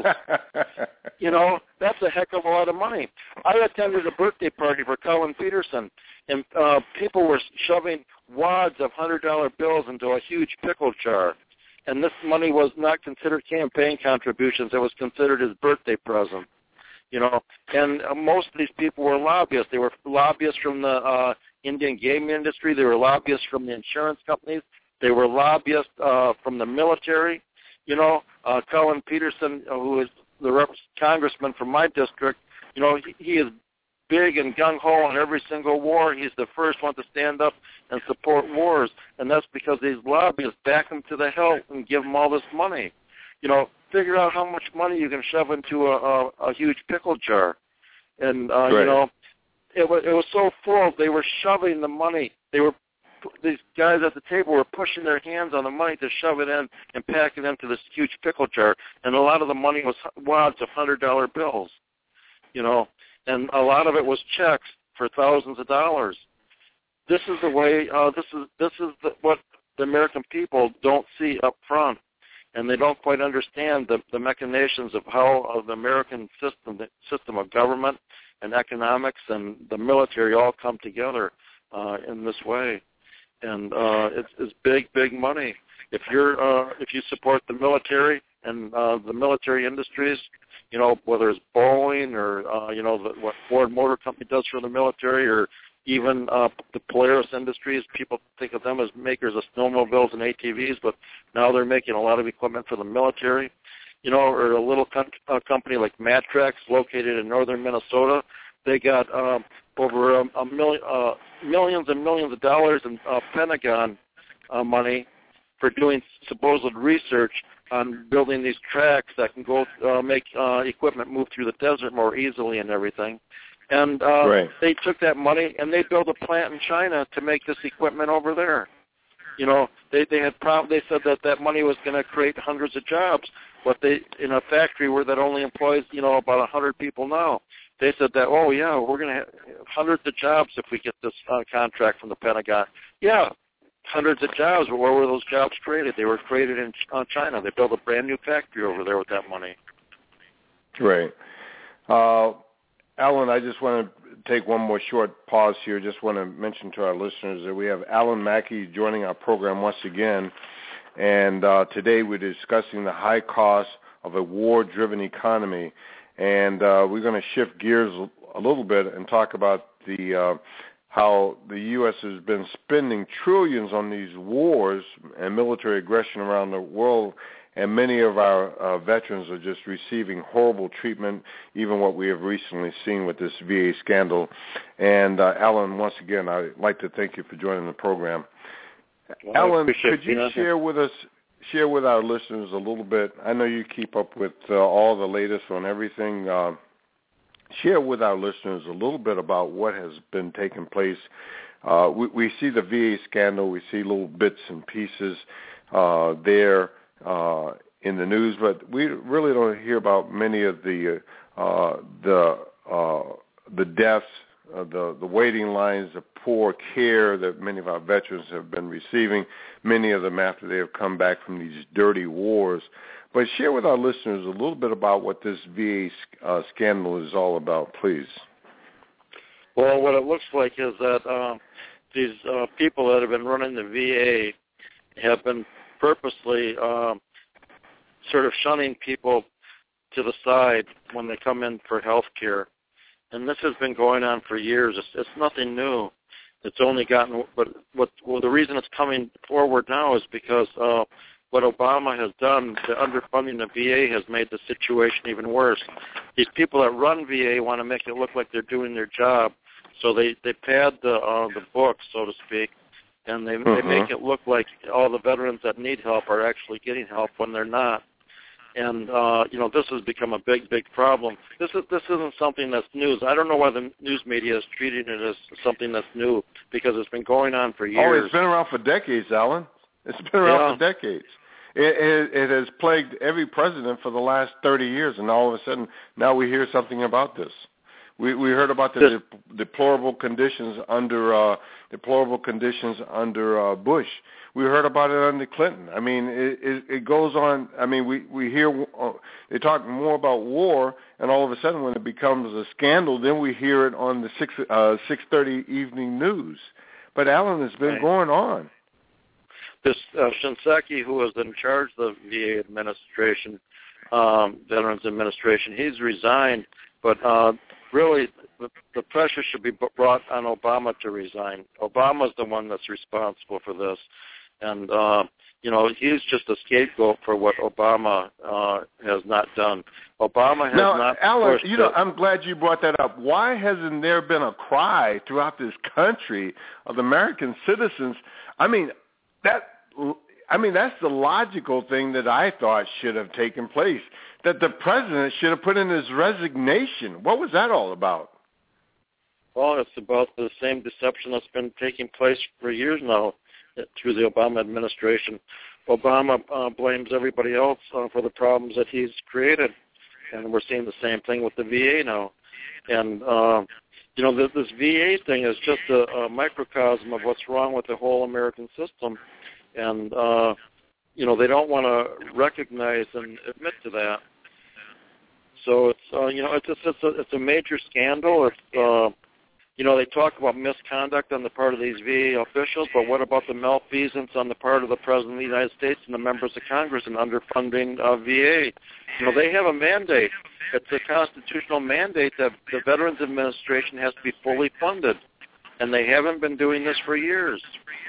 You know, that's a heck of a lot of money. I attended a birthday party for Colin Peterson, and uh, people were shoving wads of hundred dollar bills into a huge pickle jar, and this money was not considered campaign contributions; it was considered his birthday present. You know, and uh, most of these people were lobbyists. They were lobbyists from the uh, Indian gaming industry. They were lobbyists from the insurance companies. They were lobbyists uh, from the military. You know, uh, Colin Peterson, uh, who is the rep- congressman from my district, you know, he, he is big and gung-ho in every single war. He's the first one to stand up and support wars, and that's because these lobbyists back him to the hilt and give him all this money. You know, figure out how much money you can shove into a, a, a huge pickle jar. And, uh, right. you know, it was, it was so full, they were shoving the money. They were, these guys at the table were pushing their hands on the money to shove it in and pack it into this huge pickle jar. And a lot of the money was wads of hundred dollar bills, you know, and a lot of it was checks for thousands of dollars. This is the way, uh, this is, this is the, what the American people don't see up front. And they don't quite understand the, the machinations of how of the American system, the system of government and economics and the military all come together uh, in this way. and uh, it's, it's big, big money. If you're uh, if you support the military and uh, the military industries, you know, whether it's Boeing or uh, you know the, what Ford Motor Company does for the military, or even uh, the Polaris Industries, people think of them as makers of snowmobiles and A T Vs, but now they're making a lot of equipment for the military. You know, or a little com- uh, company like Matrax, located in northern Minnesota, they got um, over a, a million, uh, millions and millions of dollars in uh, Pentagon uh, money for doing supposed research on building these tracks that can go uh, make uh, equipment move through the desert more easily and everything. And uh, right. they took that money and they built a plant in China to make this equipment over there. You know, they they had prob- they said that that money was going to create hundreds of jobs, but they in a factory where that only employs you know about a hundred people now. They said that oh yeah we're going to have hundreds of jobs if we get this uh, contract from the Pentagon. Yeah, hundreds of jobs, but where were those jobs created? They were created in uh, China. They built a brand new factory over there with that money. Right. Uh, Alan, I just want to take one more short pause here. Just want to mention to our listeners that we have Alan Mackey joining our program once again, and uh, today we're discussing the high cost of a war-driven economy, and uh, we're going to shift gears a little bit and talk about the uh, how the U S has been spending trillions on these wars and military aggression around the world, and many of our uh, veterans are just receiving horrible treatment, even what we have recently seen with this V A scandal. And, uh, Alan, once again, I'd like to thank you for joining the program. Well, Alan, could you share with us, share with our listeners a little bit, I know you keep up with uh, all the latest on everything, uh, share with our listeners a little bit about what has been taking place. Uh, we, we see the V A scandal, we see little bits and pieces uh, there, Uh, in the news, but we really don't hear about many of the uh, the uh, the deaths, uh, the the waiting lines, the poor care that many of our veterans have been receiving. Many of them after they have come back from these dirty wars. But share with our listeners a little bit about what this V A uh, scandal is all about, please. Well, what it looks like is that uh, these uh, people that have been running the V A have been purposely um, sort of shunning people to the side when they come in for health care. And this has been going on for years. It's, it's nothing new. It's only gotten, but what, well, the reason it's coming forward now is because uh, what Obama has done, the underfunding of V A has made the situation even worse. These people that run V A want to make it look like they're doing their job, so they, they pad the, uh, the book, so to speak, and they, mm-hmm. they make it look like all the veterans that need help are actually getting help when they're not. And, uh, you know, this has become a big, big problem. This is this isn't something that's news. I don't know why the news media is treating it as something that's new, because it's been going on for years. Oh, it's been around for decades, Alan. It's been around yeah. for decades. It, it, it has plagued every president for the last thirty years, and all of a sudden now we hear something about this. We we heard about the de- deplorable conditions under uh, deplorable conditions under uh, Bush. We heard about it under Clinton. I mean, it, it, it goes on. I mean, we we hear uh, they talk more about war, and all of a sudden, when it becomes a scandal, then we hear it on the six uh, six thirty evening news. But Alan, it's been right. going on. This uh, Shinseki, who was in charge of the V A administration, um, Veterans Administration, he's resigned, but. Uh, Really, the, the pressure should be brought on Obama to resign. Obama's the one that's responsible for this. And, uh, you know, he's just a scapegoat for what Obama uh, has not done. Obama has now, not... Alan, you know, to, I'm glad you brought that up. Why hasn't there been a cry throughout this country of American citizens? I mean, that... I mean, that's the logical thing that I thought should have taken place, that the president should have put in his resignation. What was that all about? Well, it's about the same deception that's been taking place for years now through the Obama administration. Obama uh, blames everybody else uh, for the problems that he's created, and we're seeing the same thing with the V A now. And, uh, you know, this, this V A thing is just a, a microcosm of what's wrong with the whole American system. And, uh, you know, they don't want to recognize and admit to that. So it's, uh, you know, it's, it's, it's, a, it's a major scandal. It's, uh, you know, they talk about misconduct on the part of these V A officials, but what about the malfeasance on the part of the President of the United States and the members of Congress in underfunding uh, V A? You know, they have a mandate. It's a constitutional mandate that the Veterans Administration has to be fully funded, and they haven't been doing this for years.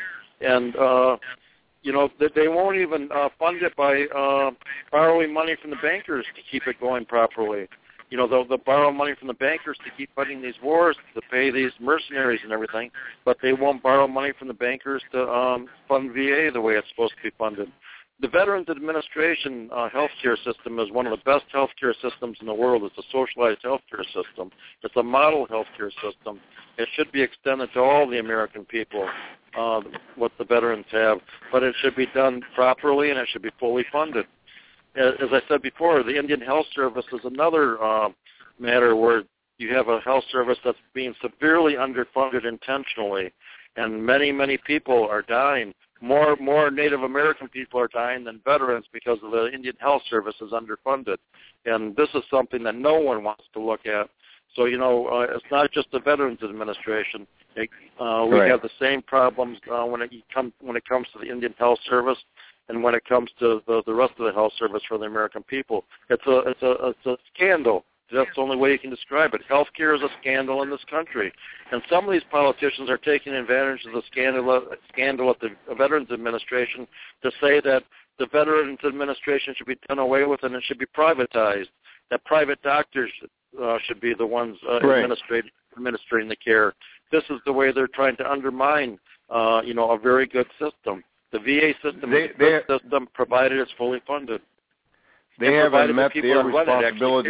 And, uh, you know, they won't even uh, fund it by uh, borrowing money from the bankers to keep it going properly. You know, they'll, they'll borrow money from the bankers to keep fighting these wars, to pay these mercenaries and everything, but they won't borrow money from the bankers to um, fund V A the way it's supposed to be funded. The Veterans Administration uh, healthcare system is one of the best healthcare systems in the world. It's a socialized healthcare system. It's a model healthcare system. It should be extended to all the American people, uh, what the veterans have, but it should be done properly and it should be fully funded. As I said before, the Indian Health Service is another uh, matter where you have a health service that's being severely underfunded intentionally, and many, many people are dying. More more Native American people are dying than veterans because of the Indian Health Service is underfunded. And this is something that no one wants to look at. So, you know, uh, it's not just the Veterans Administration. It, uh, we right. have the same problems uh, when it come, when it comes to the Indian Health Service and when it comes to the, the rest of the health service for the American people. It's a, it's a, it's a scandal. That's the only way you can describe it. Healthcare is a scandal in this country. And some of these politicians are taking advantage of the scandal, scandal at the Veterans Administration to say that the Veterans Administration should be done away with and it should be privatized, that private doctors uh, should be the ones uh, right. administrating, administering the care. This is the way they're trying to undermine, uh, you know, a very good system. The V A system they, is a good they, system, provided it's fully funded. They haven't met the their responsibilities.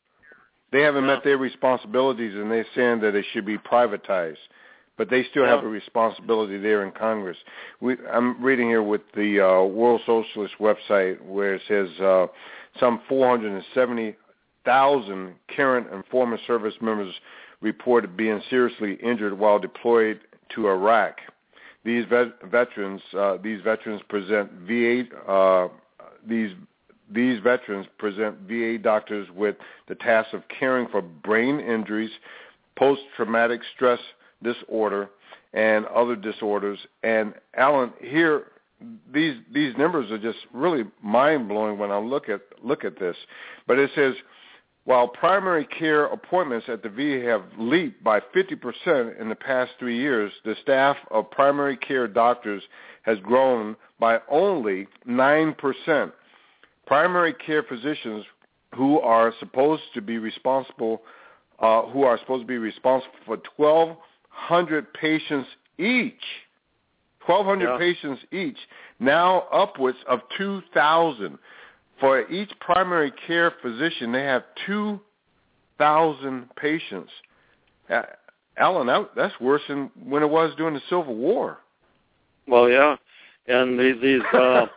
They haven't yeah. met their responsibilities, and they're saying that it should be privatized. But they still yeah. have a responsibility there in Congress. We, I'm reading here with the uh, World Socialist website where it says uh, some four hundred seventy thousand current and former service members reported being seriously injured while deployed to Iraq. These vet- veterans, uh, these veterans present V A. Uh, these these veterans present V A doctors with the task of caring for brain injuries, post-traumatic stress disorder, and other disorders. And Alan, here these these numbers are just really mind-blowing when I look at look at this. But it says, while primary care appointments at the V A have leaped by fifty percent in the past three years, the staff of primary care doctors has grown by only nine percent. Primary care physicians who are supposed to be responsible, uh, who are supposed to be responsible for twelve hundred patients each, twelve hundred yeah. patients each, now upwards of two thousand. For each primary care physician, they have two thousand patients. Uh, Alan, that, that's worse than when it was during the Civil War. Well, yeah, and these, these uh,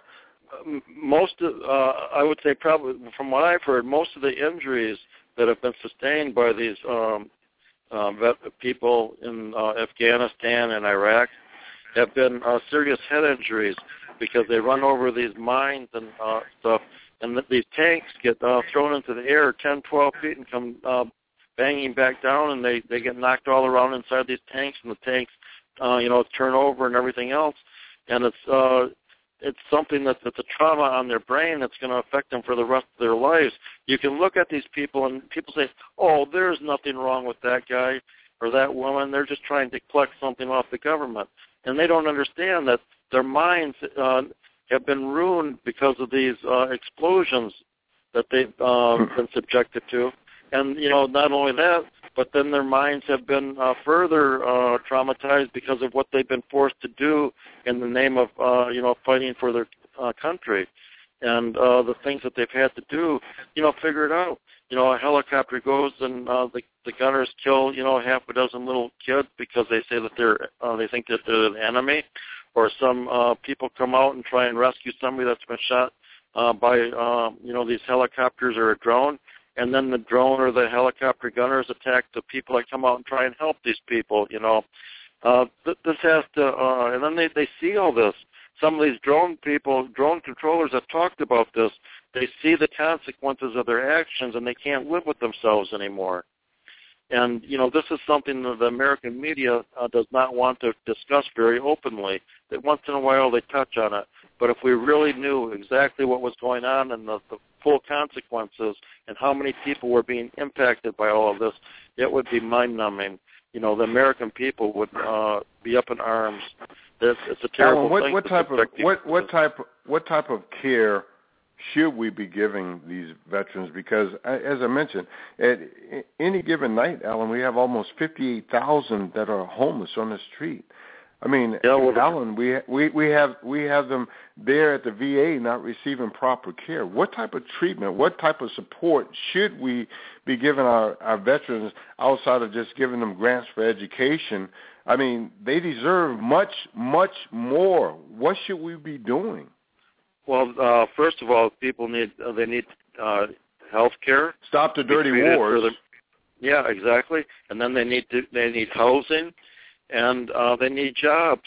most, of, uh, I would say probably from what I've heard, most of the injuries that have been sustained by these um, uh, vet people in uh, Afghanistan and Iraq have been uh, serious head injuries because they run over these mines and uh, stuff. And these tanks get uh, thrown into the air ten, twelve feet and come uh, banging back down, and they, they get knocked all around inside these tanks, and the tanks, uh, you know, turn over and everything else. And it's uh, it's something that, that's a trauma on their brain that's going to affect them for the rest of their lives. You can look at these people, and people say, oh, there's nothing wrong with that guy or that woman. They're just trying to collect something off the government. And they don't understand that their minds uh, have been ruined because of these uh, explosions that they've uh, been subjected to. And, you know, not only that, but then their minds have been uh, further uh, traumatized because of what they've been forced to do in the name of, uh, you know, fighting for their uh, country. And uh, the things that they've had to do, you know, figure it out. You know, a helicopter goes and uh, the, the gunners kill, you know, half a dozen little kids because they say that they're, uh, they think that they're an enemy. Or some uh, people come out and try and rescue somebody that's been shot uh, by, uh, you know, these helicopters or a drone, and then the drone or the helicopter gunners attack the people that come out and try and help these people, you know. Uh, th- this has to, uh, and then they, they see all this. Some of these drone people, drone controllers have talked about this. They see the consequences of their actions, and they can't live with themselves anymore. And, you know, this is something that the American media uh, does not want to discuss very openly. That once in a while they touch on it. But if we really knew exactly what was going on and the, the full consequences and how many people were being impacted by all of this, it would be mind-numbing. You know, the American people would uh, be up in arms. It's, it's a terrible Alan, what, thing. What type of what what type what type of care should we be giving these veterans? Because, as I mentioned, at any given night, Alan, we have almost fifty-eight thousand that are homeless on the street. I mean, yeah, well, Alan, we we we have we have them there at the V A not receiving proper care. What type of treatment, what type of support should we be giving our, our veterans outside of just giving them grants for education? I mean, they deserve much, much more. What should we be doing? Well, uh, first of all, people need uh, they need uh, health care. Stop the dirty wars. The, yeah, exactly. And then they need to, they need housing, and uh, they need jobs.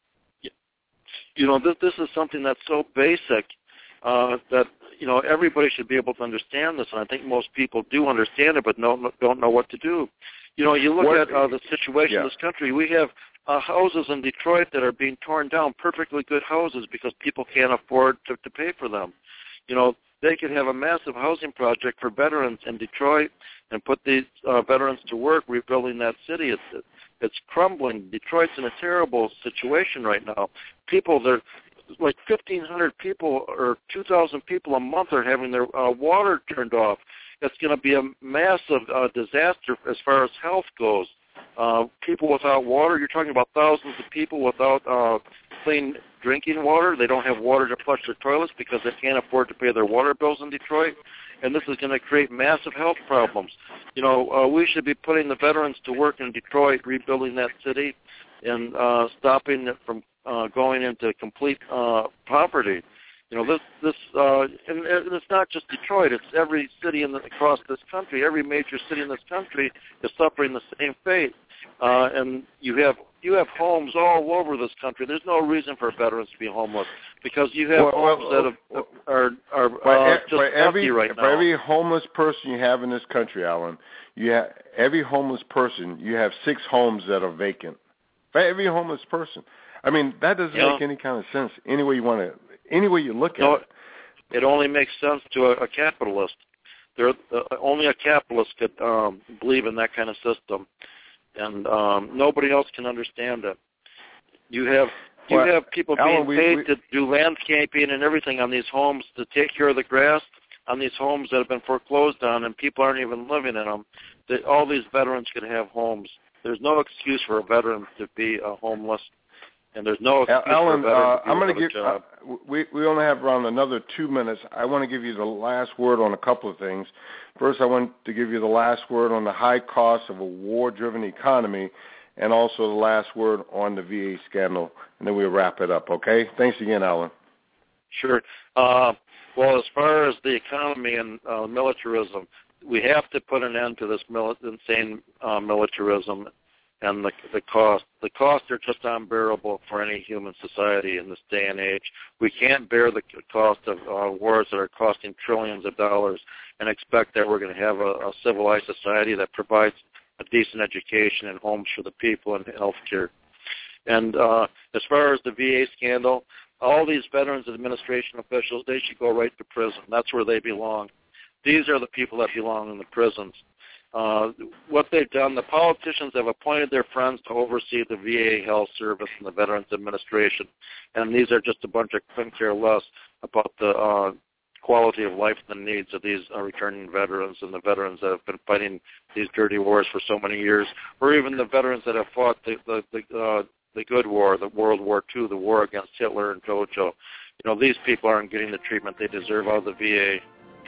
You know, this this is something that's so basic uh, that you know everybody should be able to understand this, and I think most people do understand it, but no, don't know what to do. You know, you look what, at uh, the situation yeah. in this country. We have uh, houses in Detroit that are being torn down, perfectly good houses, because people can't afford to, to pay for them. You know, they could have a massive housing project for veterans in Detroit and put these uh, veterans to work rebuilding that city. It's, it's crumbling. Detroit's in a terrible situation right now. People, they're like fifteen hundred people or two thousand people a month are having their uh, water turned off. It's going to be a massive uh, disaster as far as health goes. Uh, people without water, you're talking about thousands of people without uh, clean drinking water. They don't have water to flush their toilets because they can't afford to pay their water bills in Detroit. And this is going to create massive health problems. You know, uh, we should be putting the veterans to work in Detroit, rebuilding that city, and uh, stopping it from uh, going into complete uh, poverty. You know, this, this, uh, and it's not just Detroit. It's every city in the, across this country. Every major city in this country is suffering the same fate. Uh, and you have you have homes all over this country. There's no reason for veterans to be homeless because you have well, homes well, that have, are are for, uh, just for every, empty right now. For every homeless person you have in this country, Alan, you have every homeless person. You have six homes that are vacant. For every homeless person. I mean, that doesn't yeah. make any kind of sense. Any way you want to. Any way you look no, at it. It only makes sense to a, a capitalist. There, uh, only a capitalist could um, believe in that kind of system, and um, nobody else can understand it. You have you well, have people Alan, being we, paid we, to do landscaping and everything on these homes to take care of the grass on these homes that have been foreclosed on, and people aren't even living in them. That all these veterans could have homes. There's no excuse for a veteran to be uh, homeless. And there's no excuse Alan, for a uh, to I'm going to to give. Uh, we we only have around another two minutes. I want to give you the last word on a couple of things. First, I want to give you the last word on the high cost of a war-driven economy, and also the last word on the V A scandal, and then we'll wrap it up. Okay? Thanks again, Alan. Sure. Uh, well, as far as the economy and uh, militarism, we have to put an end to this mili- insane uh, militarism. And the the cost, the costs are just unbearable for any human society in this day and age. We can't bear the cost of uh, wars that are costing trillions of dollars and expect that we're going to have a, a civilized society that provides a decent education and homes for the people and health care. And uh, as far as the V A scandal, all these Veterans Administration officials, they should go right to prison. That's where they belong. These are the people that belong in the prisons. Uh, what they've done, the politicians have appointed their friends to oversee the V A health service and the Veterans Administration, and these are just a bunch of couldn't care less about the uh, quality of life and the needs of these uh, returning veterans and the veterans that have been fighting these dirty wars for so many years, or even the veterans that have fought the the the, uh, the good war, the World War Two, the war against Hitler and Tojo. You know, these people aren't getting the treatment they deserve out of the V A.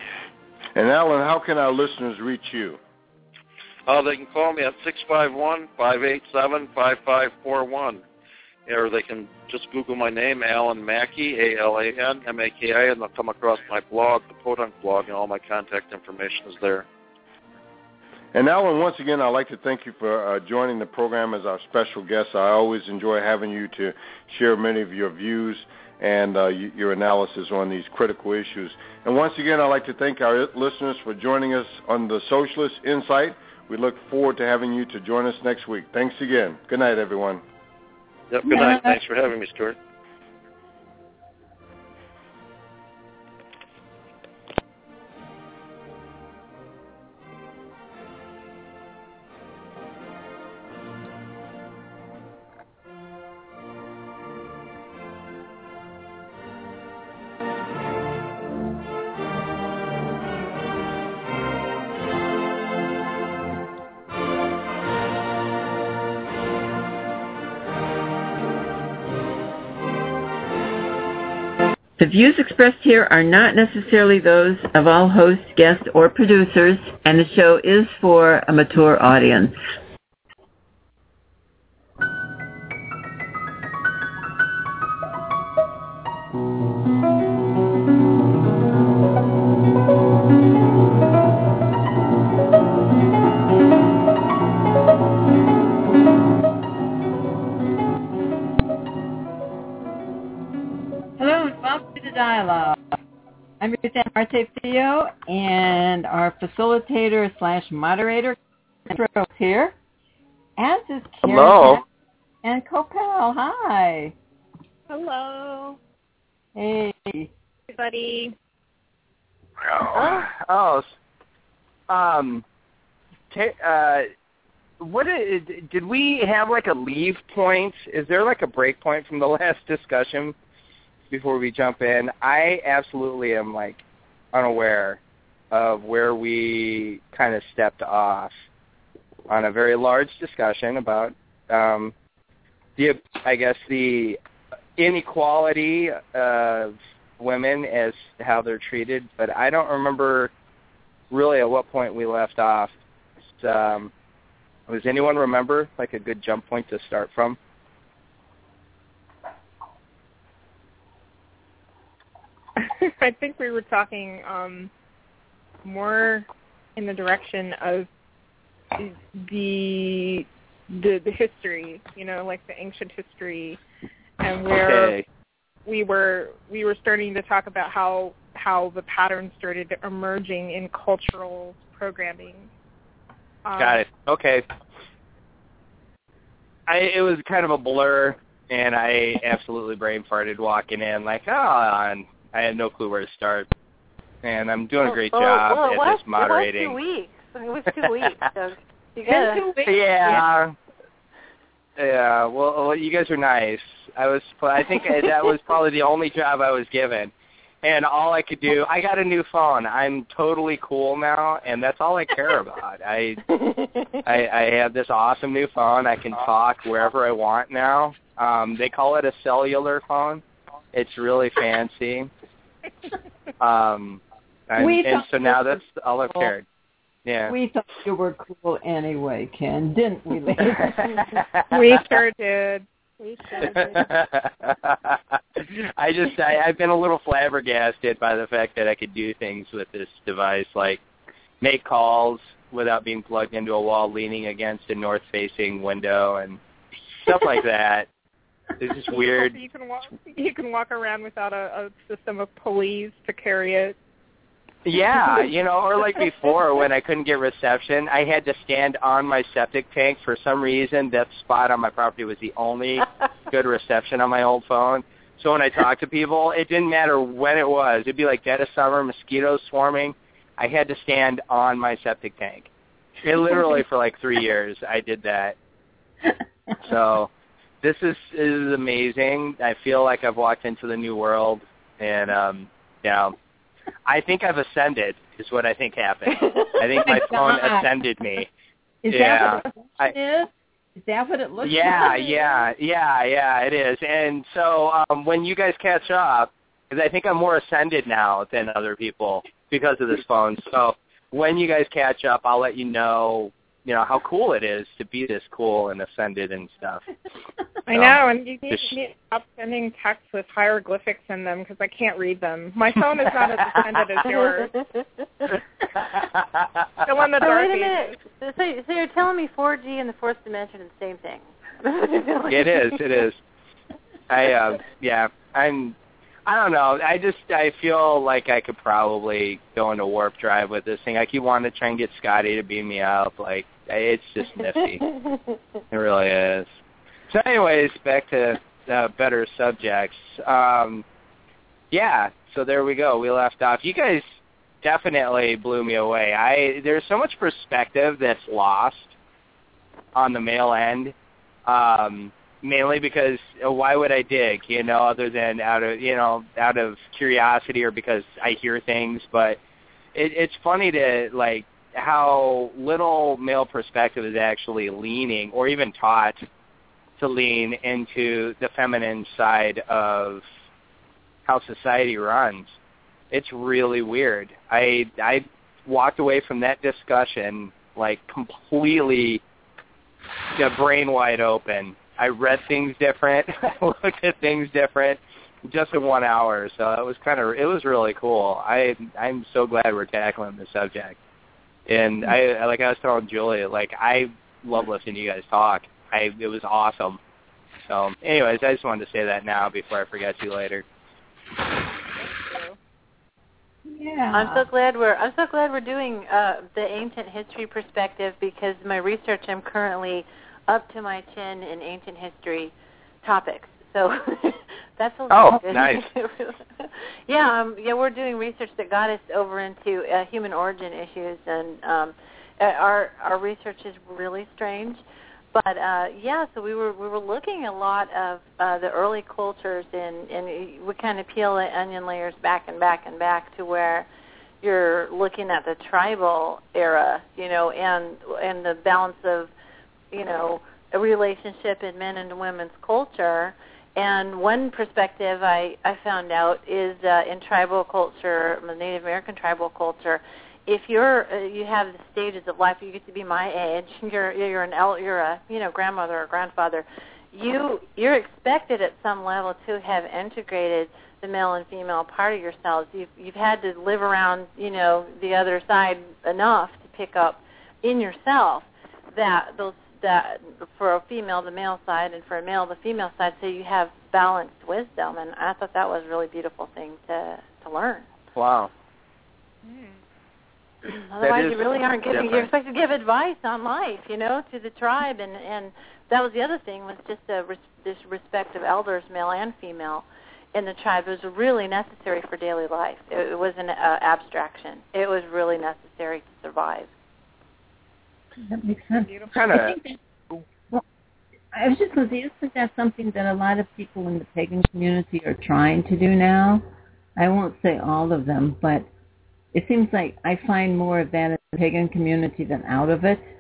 And Alan, how can our listeners reach you? Uh, they can call me at six five one, five eight seven, five five four one. Or they can just Google my name, Alan Mackey, A L A N M A K I, and they'll come across my blog, the Podunk blog, and all my contact information is there. And Alan, once again, I'd like to thank you for uh, joining the program as our special guest. I always enjoy having you to share many of your views and uh, y- your analysis on these critical issues. And once again, I'd like to thank our listeners for joining us on the Socialist Insight. We look forward to having you to join us next week. Thanks again. Good night, everyone. Yep, good night. Thanks for having me, Stuart. The views expressed here are not necessarily those of all hosts, guests, or producers, and the show is for a mature audience. Dialogue. I'm Ruth Ann Marte-Theo, and our facilitator slash moderator is here, as is Karen. Hello. And Copel. Hi. Hello. Hey. Everybody. Oh, oh um, t- uh, what did, did we have like a leave point? Is there like a break point from the last discussion? Before we jump in, I absolutely am like unaware of where we kind of stepped off on a very large discussion about um, the, I guess, the inequality of women as how they're treated. But I don't remember really at what point we left off. Um, does anyone remember like a good jump point to start from? I think we were talking um, more in the direction of the, the the history, you know, like the ancient history, and where okay. we were we were starting to talk about how how the patterns started emerging in cultural programming. Um, Got it. Okay. I it was kind of a blur, and I absolutely brain farted walking in, like, oh, and I had no clue where to start, and I'm doing a great well, job well, at was, this moderating. It was two weeks. I mean, it was two weeks. So you Been gotta, two weeks. Yeah. Yeah. Well, well, you guys are nice. I was. I think that was probably the only job I was given, and all I could do. I got a new phone. I'm totally cool now, and that's all I care about. I, I, I have this awesome new phone. I can talk wherever I want now. Um, they call it a cellular phone. It's really fancy. Um, and, We and so now were that's all I've cool. cared. Yeah. We thought you were cool anyway, Ken, didn't we, ladies? We sure did. We sure did. I just, I, I've been a little flabbergasted by the fact that I could do things with this device, like make calls without being plugged into a wall, leaning against a north-facing window, and stuff like that. It's just weird. You can walk. You can walk around without a, a system of pulleys to carry it. Yeah, you know, or like before when I couldn't get reception, I had to stand on my septic tank. For some reason, that spot on my property was the only good reception on my old phone. So when I talked to people, it didn't matter when it was. It'd be like dead of summer, mosquitoes swarming. I had to stand on my septic tank. It literally for like three years I did that. So this is is amazing. I feel like I've walked into the new world, and um, you know, I think I've ascended. Is what I think happened. I think my phone ascended me. Is yeah, that what it I, is? Is that what it looks yeah, like? yeah, yeah, yeah. It is. And so um, when you guys catch up, because I think I'm more ascended now than other people because of this phone. So when you guys catch up, I'll let you know. You know how cool it is to be this cool and ascended and stuff. I So, know, and you need, just- need to stop sending texts with hieroglyphics in them because I can't read them. My phone is not as ascended as yours. Still in the So dark wait a ages. minute. So, so you're telling me four G and the fourth dimension are the same thing? It is. It is. I uh, yeah. I'm I don't know. I just I feel like I could probably go into warp drive with this thing. I keep wanting to try and get Scotty to beam me up. Like, it's just nifty. It really is. So, anyways, back to uh, better subjects. Um, yeah. So there we go. We left off. You guys definitely blew me away. I there's so much perspective that's lost on the male end. Um, mainly because uh, why would I dig, you know, other than out of, you know, out of curiosity or because I hear things. But it, it's funny to, like, how little male perspective is actually leaning or even taught to lean into the feminine side of how society runs. It's really weird. I I walked away from that discussion, like, completely the brain wide open. I read things different. I looked at things different just in one hour. So it was kind of, it was really cool. I, I'm so glad we're tackling the subject. And I, like I was telling Julia, like, I love listening to you guys talk. I, it was awesome. So anyways, I just wanted to say that now before I forget you later. Yeah. I'm so glad we're I'm so glad we're doing uh, the ancient history perspective, because my research, I'm currently up to my chin in ancient history topics. So that's a oh good. Nice. yeah, um, yeah, we're doing research that got us over into uh, human origin issues, and um, our our research is really strange. But uh, yeah, so we were we were looking a lot of uh, the early cultures, and, and we kind of peel the onion layers back and back and back to where you're looking at the tribal era, you know, and and the balance of, you know, a relationship in men and women's culture. And one perspective I, I found out is uh, in tribal culture, the Native American tribal culture, if you're uh, you have the stages of life, you get to be my age, you're you're an el- you're a you know grandmother or grandfather, you you're expected at some level to have integrated the male and female part of yourselves. You've you've had to live around, you know, the other side enough to pick up in yourself that those that for a female the male side and for a male the female side, so you have balanced wisdom. And I thought that was a really beautiful thing to to learn. Wow. Mm. Otherwise, you really aren't giving. Different. You're supposed to give advice on life, you know, to the tribe, and and that was the other thing, was just a res- this respect of elders, male and female, in the tribe. It was really necessary for daily life. It, it wasn't uh, abstraction. It was really necessary to survive. That makes sense. Kind I think that, well, I was just going to say, I think that's something that a lot of people in the pagan community are trying to do now. I won't say all of them, but it seems like I find more of that in the pagan community than out of it.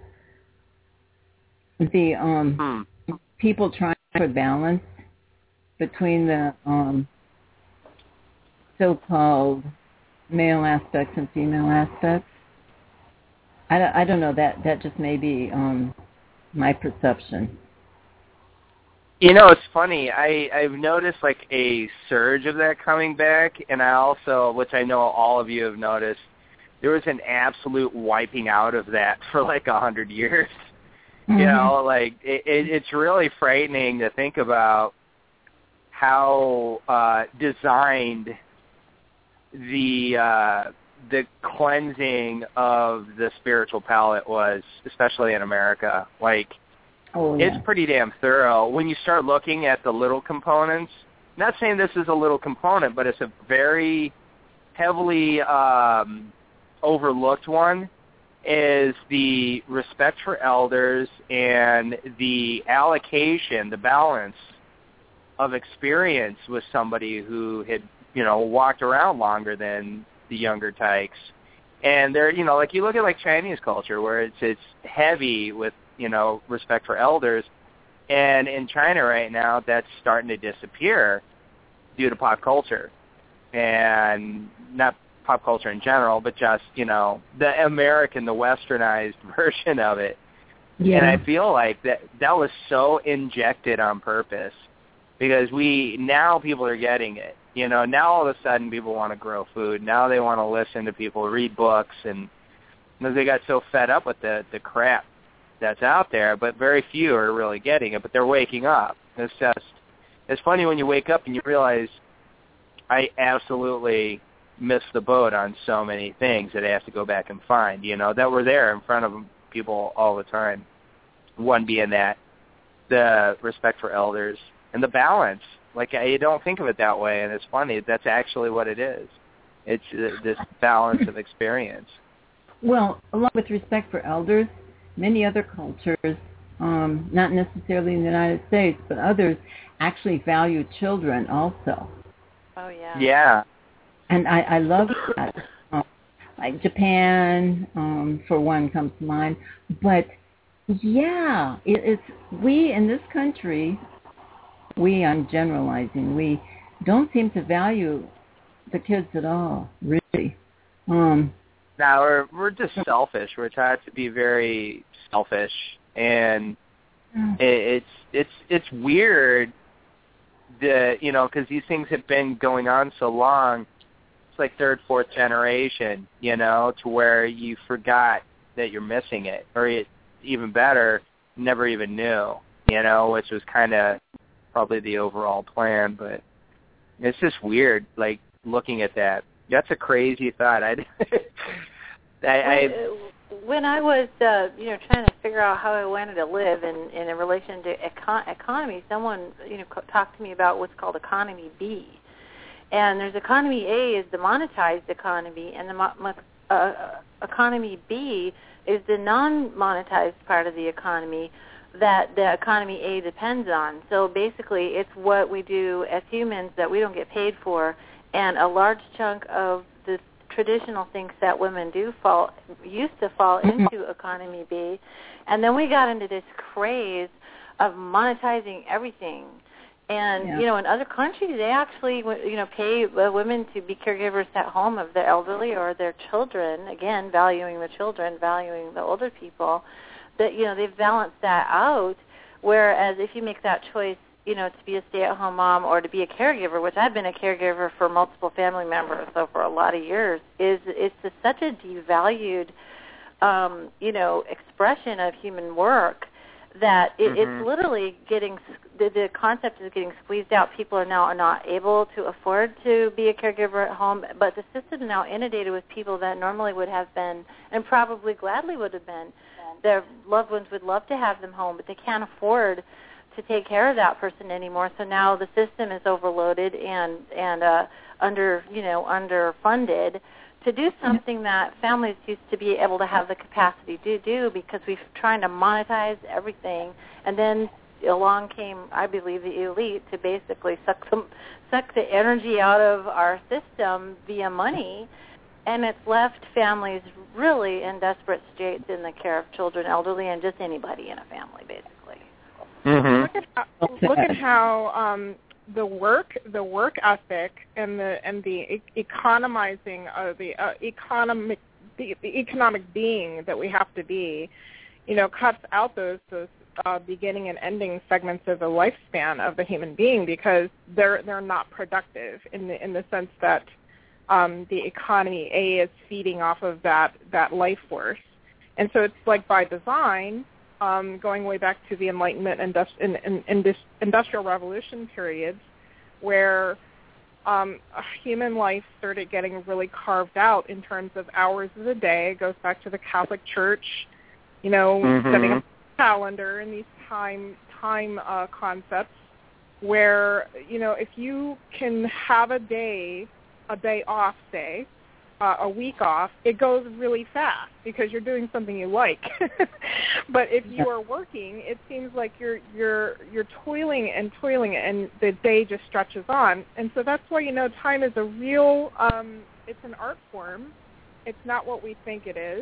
The um, hmm. people trying for balance between the um, so-called male aspects and female aspects. I don't, I don't know, that that just may be um, my perception. You know, it's funny. I, I've noticed like a surge of that coming back, and I also, which I know all of you have noticed, there was an absolute wiping out of that for like a hundred years. Mm-hmm. You know, like it, it, it's really frightening to think about how uh, designed the uh, the cleansing of the spiritual palate was, especially in America. Like, oh, yeah. It's pretty damn thorough. When you start looking at the little components, not saying this is a little component, but it's a very heavily um, overlooked one, is the respect for elders and the allocation, the balance of experience with somebody who had, you know, walked around longer than the younger tykes. And they're, you know, like you look at like Chinese culture where it's it's heavy with, you know, respect for elders. And in China right now, that's starting to disappear due to pop culture. And not pop culture in general, but just, you know, the American, the westernized version of it. Yeah. And I feel like that that was so injected on purpose, because we, now people are getting it. You know, now all of a sudden people want to grow food. Now they want to listen to people, read books, and you know, they got so fed up with the, the crap that's out there, but very few are really getting it, but they're waking up. It's just, it's funny when you wake up and you realize I absolutely missed the boat on so many things that I have to go back and find, you know, that were there in front of people all the time. One being that, the respect for elders, and the balance. Like, I don't think of it that way, and it's funny. That's actually what it is. It's uh, this balance of experience. Well, along with respect for elders, many other cultures, um, not necessarily in the United States, but others actually value children also. Oh, yeah. Yeah. And I, I love that. Um, like Japan, um, for one, comes to mind. But, yeah, it, it's we in this country, we, I'm generalizing, we don't seem to value the kids at all, really. Um, now, we're, we're just selfish. We're taught to be very selfish. And it, it's it's it's weird that, you know, because these things have been going on so long. It's like third, fourth generation, you know, to where you forgot that you're missing it, or it, even better, never even knew, you know, which was kind of probably the overall plan. But it's just weird, like, looking at that. That's a crazy thought. I'd, I, I when I was, uh, you know, trying to figure out how I wanted to live in, in relation to econ- economy, someone, you know, talked to me about what's called economy B. And there's economy A is the monetized economy, and the mo- mo- uh, economy B is the non-monetized part of the economy that the economy A depends on. So basically, it's what we do as humans that we don't get paid for, and a large chunk of the traditional things that women do fall used to fall into economy B, and then we got into this craze of monetizing everything. And yeah. you know, in other countries, they actually you know pay women to be caregivers at home of their elderly or their children. Again, valuing the children, valuing the older people. That you know they've balanced that out. Whereas if you make that choice, you know, to be a stay-at-home mom or to be a caregiver, which I've been a caregiver for multiple family members, so for a lot of years, is it's a, such a devalued, um, you know, expression of human work that it, mm-hmm. it's literally getting, the, the concept is getting squeezed out. People are now not able to afford to be a caregiver at home, but the system is now inundated with people that normally would have been, and probably gladly would have been, their loved ones would love to have them home, but they can't afford to take care of that person anymore. So now the system is overloaded and and uh, under you know underfunded to do something that families used to be able to have the capacity to do, because we're trying to monetize everything. And then along came, I believe, the elite to basically suck some suck the energy out of our system via money. And it's left families really in desperate straits in the care of children, elderly, and just anybody in a family, basically. Mm-hmm. Look at how, look at how um, the work, the work ethic, and the and the e- economizing of the uh, economic the, the economic being that we have to be, you know, cuts out those those uh, beginning and ending segments of the lifespan of the human being, because they're they're not productive in the in the sense that um, the economy A is feeding off of that that life force, and so it's like by design. Um, going way back to the Enlightenment and industri- in, in, in this Industrial Revolution periods, where um, human life started getting really carved out in terms of hours of the day. It goes back to the Catholic Church, you know, mm-hmm. setting up a calendar and these time time uh, concepts, where, you know, if you can have a day, a day off, say, Uh, a week off, it goes really fast because you're doing something you like. But if you are working, it seems like you're you're you're toiling and toiling, and the day just stretches on. And so that's why, you know, time is a real, um, it's an art form. It's not what we think it is.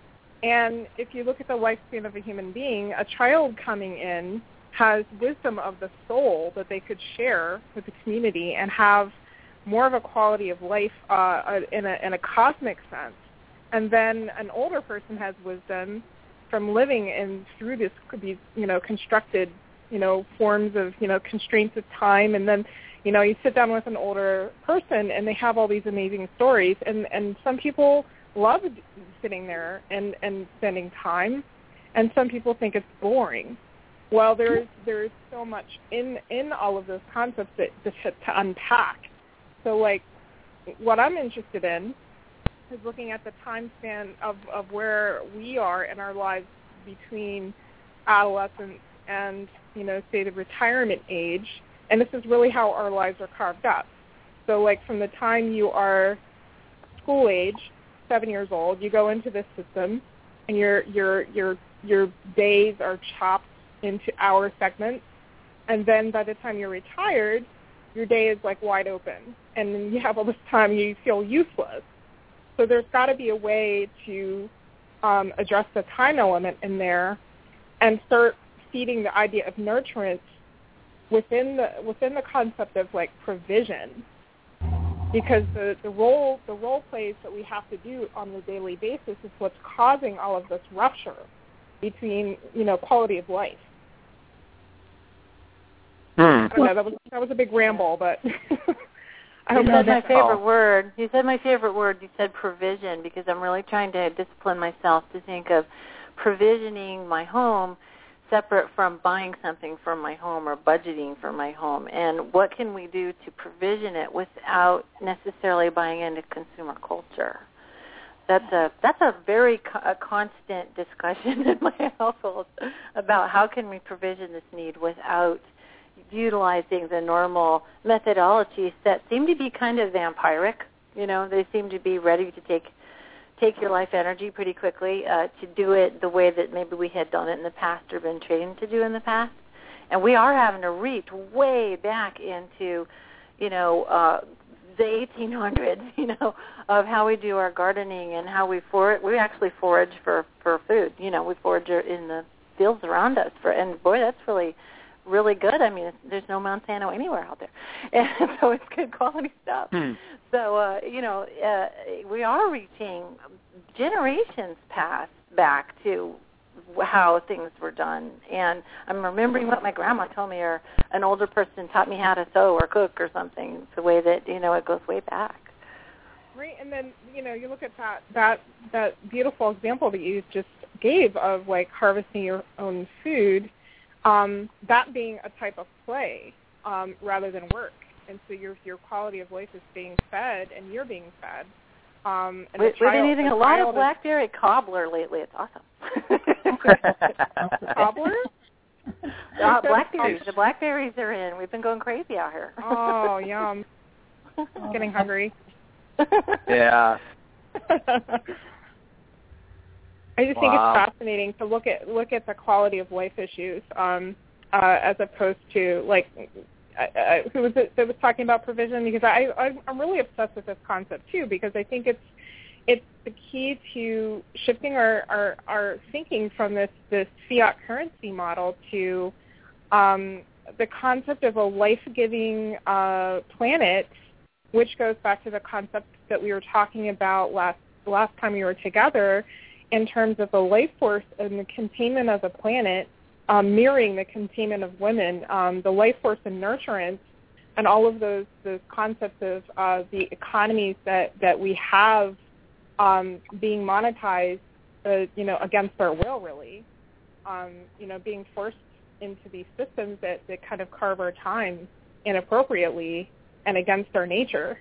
And if you look at the lifespan of a human being, a child coming in has wisdom of the soul that they could share with the community and have more of a quality of life uh, in, a, in a cosmic sense. And then an older person has wisdom from living in through this, these, you know, constructed, you know, forms of, you know, constraints of time. And then, you know, you sit down with an older person and they have all these amazing stories. And, and some people love sitting there and, and spending time, and some people think it's boring. Well, there's there's so much in, in all of those concepts that, that to unpack. so, like, what I'm interested in is looking at the time span of, of where we are in our lives between adolescence and, you know, say the retirement age. And this is really how our lives are carved up. So, like, from the time you are school age, seven years old, you go into this system, and your your your your days are chopped into hour segments. And then by the time you're retired, your day is, like, wide open. And then you have all this time, you feel useless. So there's got to be a way to um, address the time element in there and start feeding the idea of nurturance within the within the concept of, like, provision, because the, the role the role plays that we have to do on a daily basis is what's causing all of this rupture between, you know, quality of life. Hmm. I don't know, that was that was a big ramble, but I hope you said my that's favorite word. You said my favorite word. You said provision, because I'm really trying to discipline myself to think of provisioning my home separate from buying something for my home or budgeting for my home. And what can we do to provision it without necessarily buying into consumer culture? That's a that's a very co- a constant discussion in my household about how can we provision this need without utilizing the normal methodologies that seem to be kind of vampiric. You know, they seem to be ready to take take your life energy pretty quickly, uh, to do it the way that maybe we had done it in the past or been trained to do in the past. And we are having to reach way back into, you know, uh, the eighteen hundreds, you know, of how we do our gardening and how we for we actually forage for, for food. You know, we forage in the fields around us. For and boy, that's really really good. I mean, there's no Monsanto anywhere out there, and so it's good quality stuff. Hmm. So, uh, you know, uh, we are reaching generations past back to how things were done. And I'm remembering what my grandma told me, or an older person taught me how to sew or cook or something. It's the way that, you know, it goes way back. Right, and then, you know, you look at that, that, that beautiful example that you just gave of, like, harvesting your own food, um, that being a type of play um, rather than work. And so your your quality of life is being fed, and you're being fed. Um, and we, child, we've been eating a lot of blackberry cobbler lately. It's awesome. Cobbler? Uh, blackberries. The blackberries are in. We've been going crazy out here. Oh, yum. I'm getting hungry. Yeah. I just think wow. it's fascinating to look at look at the quality of life issues um, uh, as opposed to, like, I, I, who was it that was talking about provision? Because I, I I'm really obsessed with this concept too, because I think it's it's the key to shifting our, our, our thinking from this, this fiat currency model to um, the concept of a life-giving uh, planet, which goes back to the concept that we were talking about last last time we were together, in terms of the life force and the containment of the planet, um, mirroring the containment of women, um, the life force and nurturance, and all of those those concepts of uh, the economies that, that we have um, being monetized, uh, you know, against our will, really, um, you know, being forced into these systems that, that kind of carve our time inappropriately and against our nature.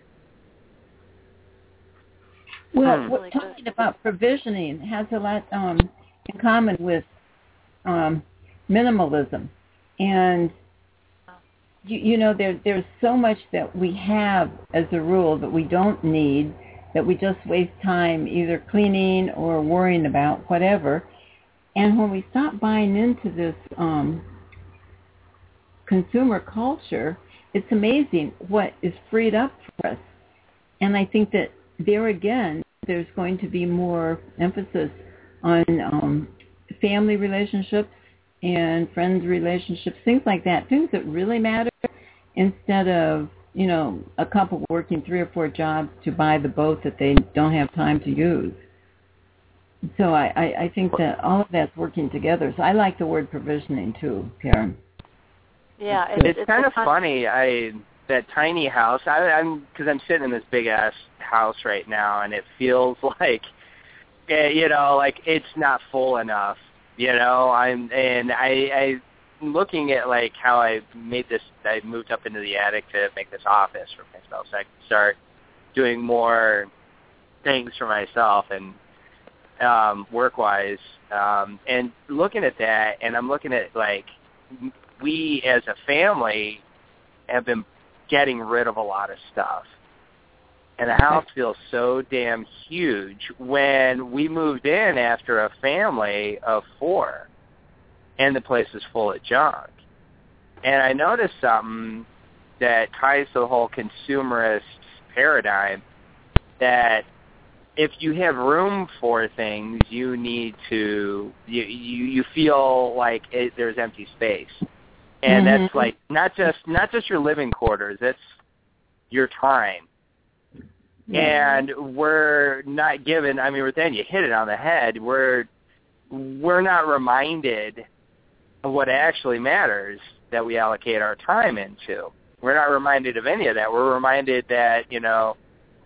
Well, Hmm. we're talking about provisioning has a lot um, in common with um, minimalism. And, you, you know, there, there's so much that we have as a rule that we don't need, that we just waste time either cleaning or worrying about, whatever. And when we stop buying into this um, consumer culture, it's amazing what is freed up for us. And I think that there again, there's going to be more emphasis on um, family relationships and friends relationships, things like that, things that really matter, instead of, you know, a couple working three or four jobs to buy the boat that they don't have time to use. So I, I, I think that all of that's working together. So I like the word provisioning too, Karen. Yeah, it's, it's, it's kind of con- funny. I that tiny house. I, I'm because I'm sitting in this big ass house right now, and it feels like, you know, like it's not full enough. You know, I'm and I, I looking at like how I made this, I moved up into the attic to make this office for myself, so I could start doing more things for myself and um, work-wise. Um, and looking at that, and I'm looking at like we as a family have been getting rid of a lot of stuff. And the house feels so damn huge when we moved in after a family of four, and the place is full of junk. And I noticed something that ties to the whole consumerist paradigm, that if you have room for things, you need to, you you, you feel like it, there's empty space. And mm-hmm. that's like not just not just your living quarters, it's your time. Yeah. And we're not given, I mean, then you hit it on the head, we're, we're not reminded of what actually matters that we allocate our time into. We're not reminded of any of that. We're reminded that, you know,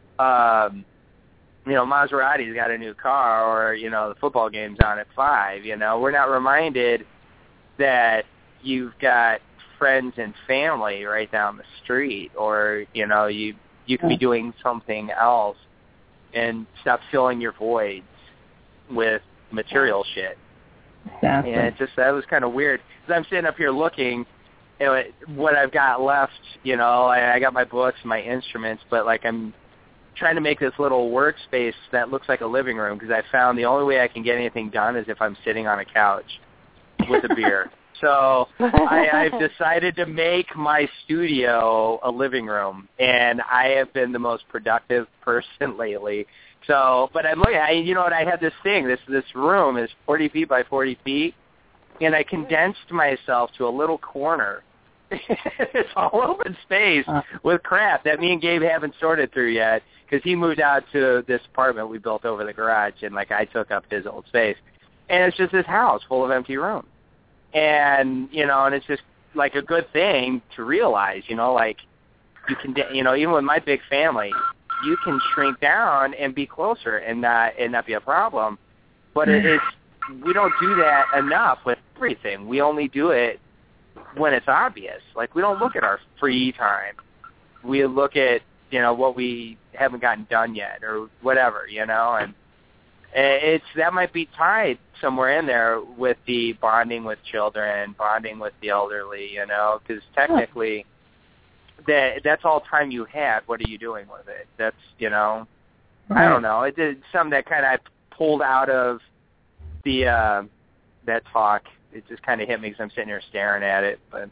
um, you know, Maserati's got a new car, or, you know, the football game's on at five, you know. We're not reminded that you've got friends and family right down the street, or, you know, you you could be doing something else and stop filling your voids with material shit. Exactly. And it just, that was kind of weird. Because I'm sitting up here looking at what I've got left, you know, I, I got my books, my instruments, but, like, I'm trying to make this little workspace that looks like a living room, because I found the only way I can get anything done is if I'm sitting on a couch with a beer. So I, I've decided to make my studio a living room, and I have been the most productive person lately. So, but I'm looking, I, you know what, I had this thing, this this room is forty feet by forty feet, and I condensed myself to a little corner. It's all open space with crap that me and Gabe haven't sorted through yet, because he moved out to this apartment we built over the garage, and, like, I took up his old space. And it's just this house full of empty rooms. And, you know, and it's just, like, a good thing to realize, you know, like, you can, you know, even with my big family, you can shrink down and be closer and not, and not be a problem. But it, it's, we don't do that enough with everything. We only do it when it's obvious. Like, we don't look at our free time. We look at, you know, what we haven't gotten done yet or whatever, you know, and it's, that might be tied somewhere in there with the bonding with children, bonding with the elderly, you know, because technically that that's all time you had. What are you doing with it? That's, you know, right. I don't know. It did something that kind of pulled out of the uh, that talk. It just kind of hit me because I'm sitting here staring at it. But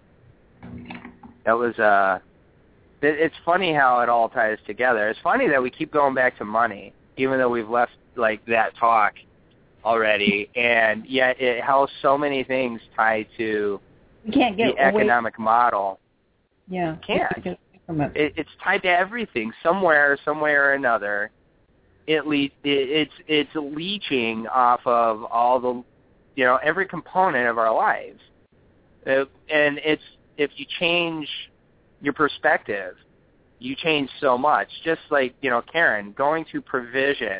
that was, uh, it, it's funny how it all ties together. It's funny that we keep going back to money, even though we've left, like, that talk already, and yet it has so many things tied to you can't get the economic model. Yeah. You can't. It. It, it's tied to everything, somewhere, somewhere or another. It, le- it it's it's leeching off of all the, you know, every component of our lives. Uh, and it's, if you change your perspective, you change so much. Just like, you know, Karen, going to provision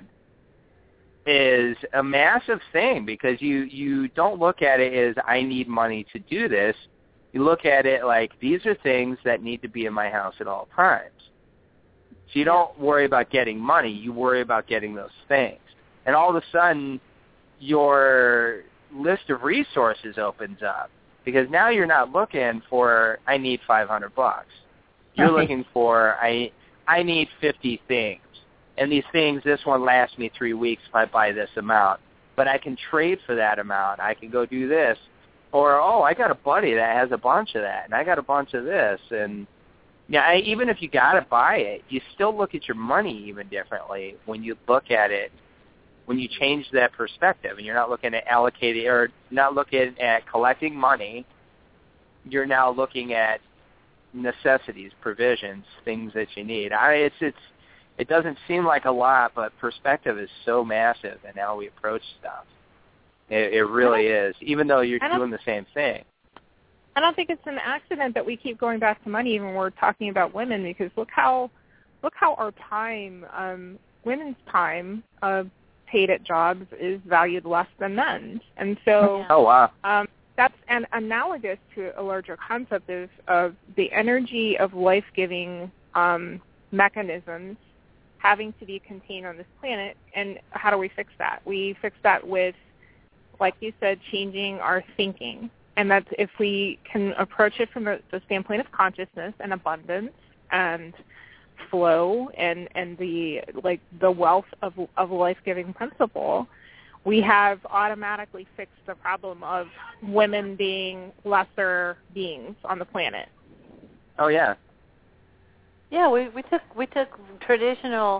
is a massive thing, because you, you don't look at it as, I need money to do this. You look at it like, these are things that need to be in my house at all times. So you don't worry about getting money, you worry about getting those things. And all of a sudden, your list of resources opens up, because now you're not looking for, I need five hundred bucks. You're okay. looking for, I I need fifty things. And these things, this one lasts me three weeks if I buy this amount. But I can trade for that amount. I can go do this. Or, oh, I got a buddy that has a bunch of that, and I got a bunch of this. And yeah, I, even if you got to buy it, you still look at your money even differently when you look at it, when you change that perspective. And you're not looking at allocating, or not looking at collecting money. You're now looking at necessities, provisions, things that you need. I, it's it's it doesn't seem like a lot, but perspective is so massive in how we approach stuff. It, it really is, even though you're doing the same thing. I don't think it's an accident that we keep going back to money, even when we're talking about women, because look how look how our time, um, women's time, uh, paid at jobs is valued less than men's, and so oh wow. Um, that's an analogous to a larger concept of, of the energy of life-giving um, mechanisms having to be contained on this planet. And how do we fix that? We fix that with, like you said, changing our thinking. And that's if we can approach it from the, the standpoint of consciousness and abundance and flow and, and the like the wealth of, of life-giving principle, we have automatically fixed the problem of women being lesser beings on the planet. Oh yeah. Yeah, we, we took we took traditional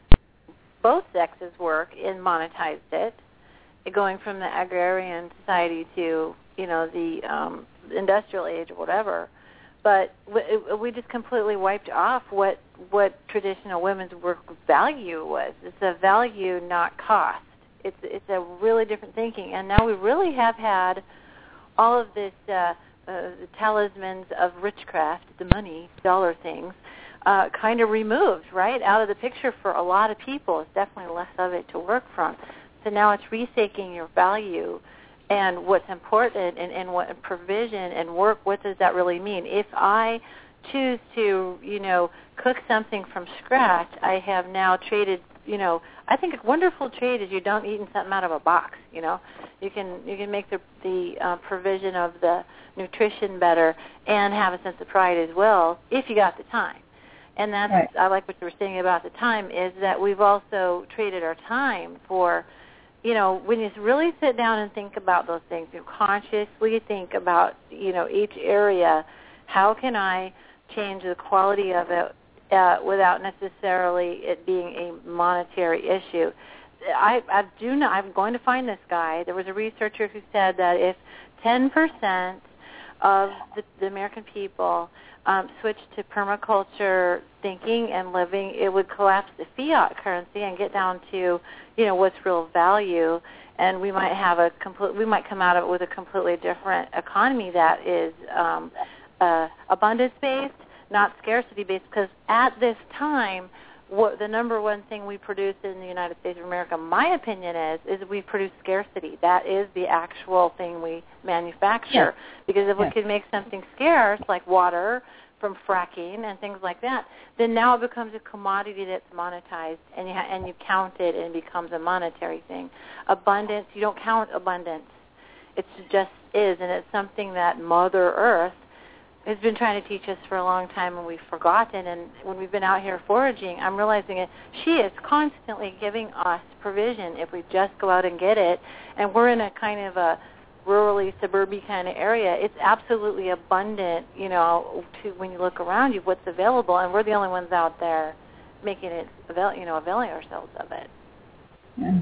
both sexes work and monetized it, going from the agrarian society to, you know, the um, industrial age or whatever. But we, we just completely wiped off what what traditional women's work value was. It's a value, not cost. It's it's a really different thinking. And now we really have had all of this uh, uh, the talismans of richcraft, the money, dollar things, uh, kind of removed, right, out of the picture for a lot of people. It's definitely less of it to work from. So now it's rethinking your value and what's important and, and what provision and work, what does that really mean? If I choose to, you know, cook something from scratch, I have now traded, you know, I think a wonderful trade is you don't eat something out of a box, you know. You can you can make the, the uh, provision of the nutrition better and have a sense of pride as well if you got the time. And that's, right. I like what you were saying about the time, is that we've also traded our time for, you know, when you really sit down and think about those things, you consciously think about, you know, each area, how can I change the quality of it uh, without necessarily it being a monetary issue. I, I do know, I'm going to find this guy. There was a researcher who said that if ten percent of the, the American people um, switched to permaculture thinking and living, it would collapse the fiat currency and get down to, you know, what's real value, and we might have a complete, we might come out of it with a completely different economy that is um, uh, abundance-based, not scarcity-based, because at this time, what the number one thing we produce in the United States of America, my opinion is, is we produce scarcity. That is the actual thing we manufacture. Yeah. Because if yeah. we could make something scarce, like water from fracking and things like that, then now it becomes a commodity that's monetized, and you ha- and you count it, and it becomes a monetary thing. Abundance, you don't count abundance. It just is, and it's something that Mother Earth has been trying to teach us for a long time, and we've forgotten. And when we've been out here foraging, I'm realizing it. She is constantly giving us provision if we just go out and get it. And we're in a kind of a rurally, suburban kind of area. It's absolutely abundant, you know, to when you look around you, what's available, and we're the only ones out there making it, avail, you know, availing ourselves of it. Yeah.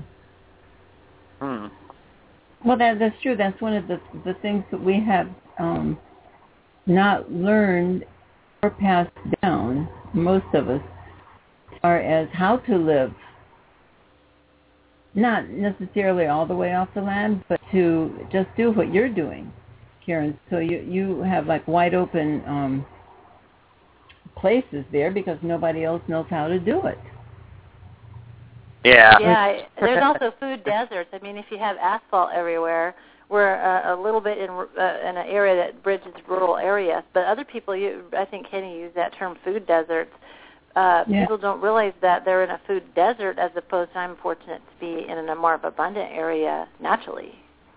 Hmm. Well, that, that's true. That's one of the the things that we have um, not learned or passed down, most of us, as far as how to live. Not necessarily all the way off the land, but to just do what you're doing, Karen. So you, you have like wide open um, places there because nobody else knows how to do it. Yeah. Yeah, there's also food deserts. I mean, if you have asphalt everywhere, we're uh, a little bit in uh, in an area that bridges rural areas. But other people, you, I think Kenny used that term, food deserts. Uh, yeah. People don't realize that they're in a food desert as opposed to I'm fortunate to be in a more abundant area naturally.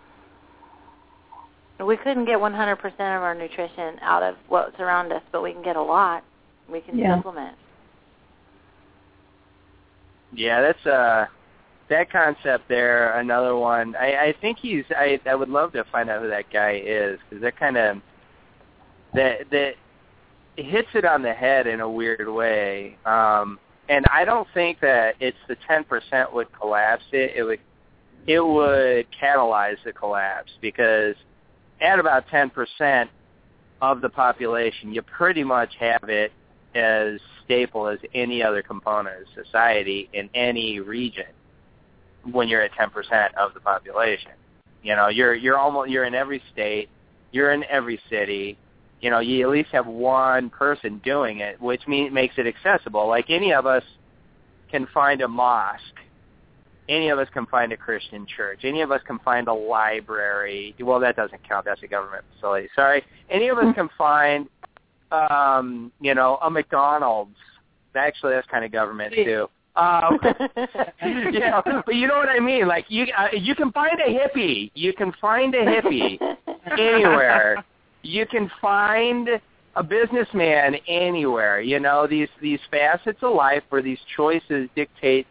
We couldn't get one hundred percent of our nutrition out of what's around us, but we can get a lot. We can yeah. supplement. Yeah, that's uh, that concept there. Another one. I, I think he's. I I would love to find out who that guy is, because that kind of that that hits it on the head in a weird way. Um, and I don't think that it's the ten percent would collapse it. It would it would catalyze the collapse, because at about ten percent of the population, you pretty much have it as staple as any other component of society in any region when you're at ten percent of the population. You know, you're you're almost you're in every state, you're in every city. You know, you at least have one person doing it, which means makes it accessible. Like any of us can find a mosque any of us can find a Christian church. Any of us can find a library. Well, that doesn't count. That's a government facility. Sorry. Any of us can find, um, you know, a McDonald's. Actually, that's kind of government too. Um, you know, but you know what I mean. Like you, uh, you can find a hippie. You can find a hippie anywhere. You can find a businessman anywhere. You know, these these facets of life where these choices dictate,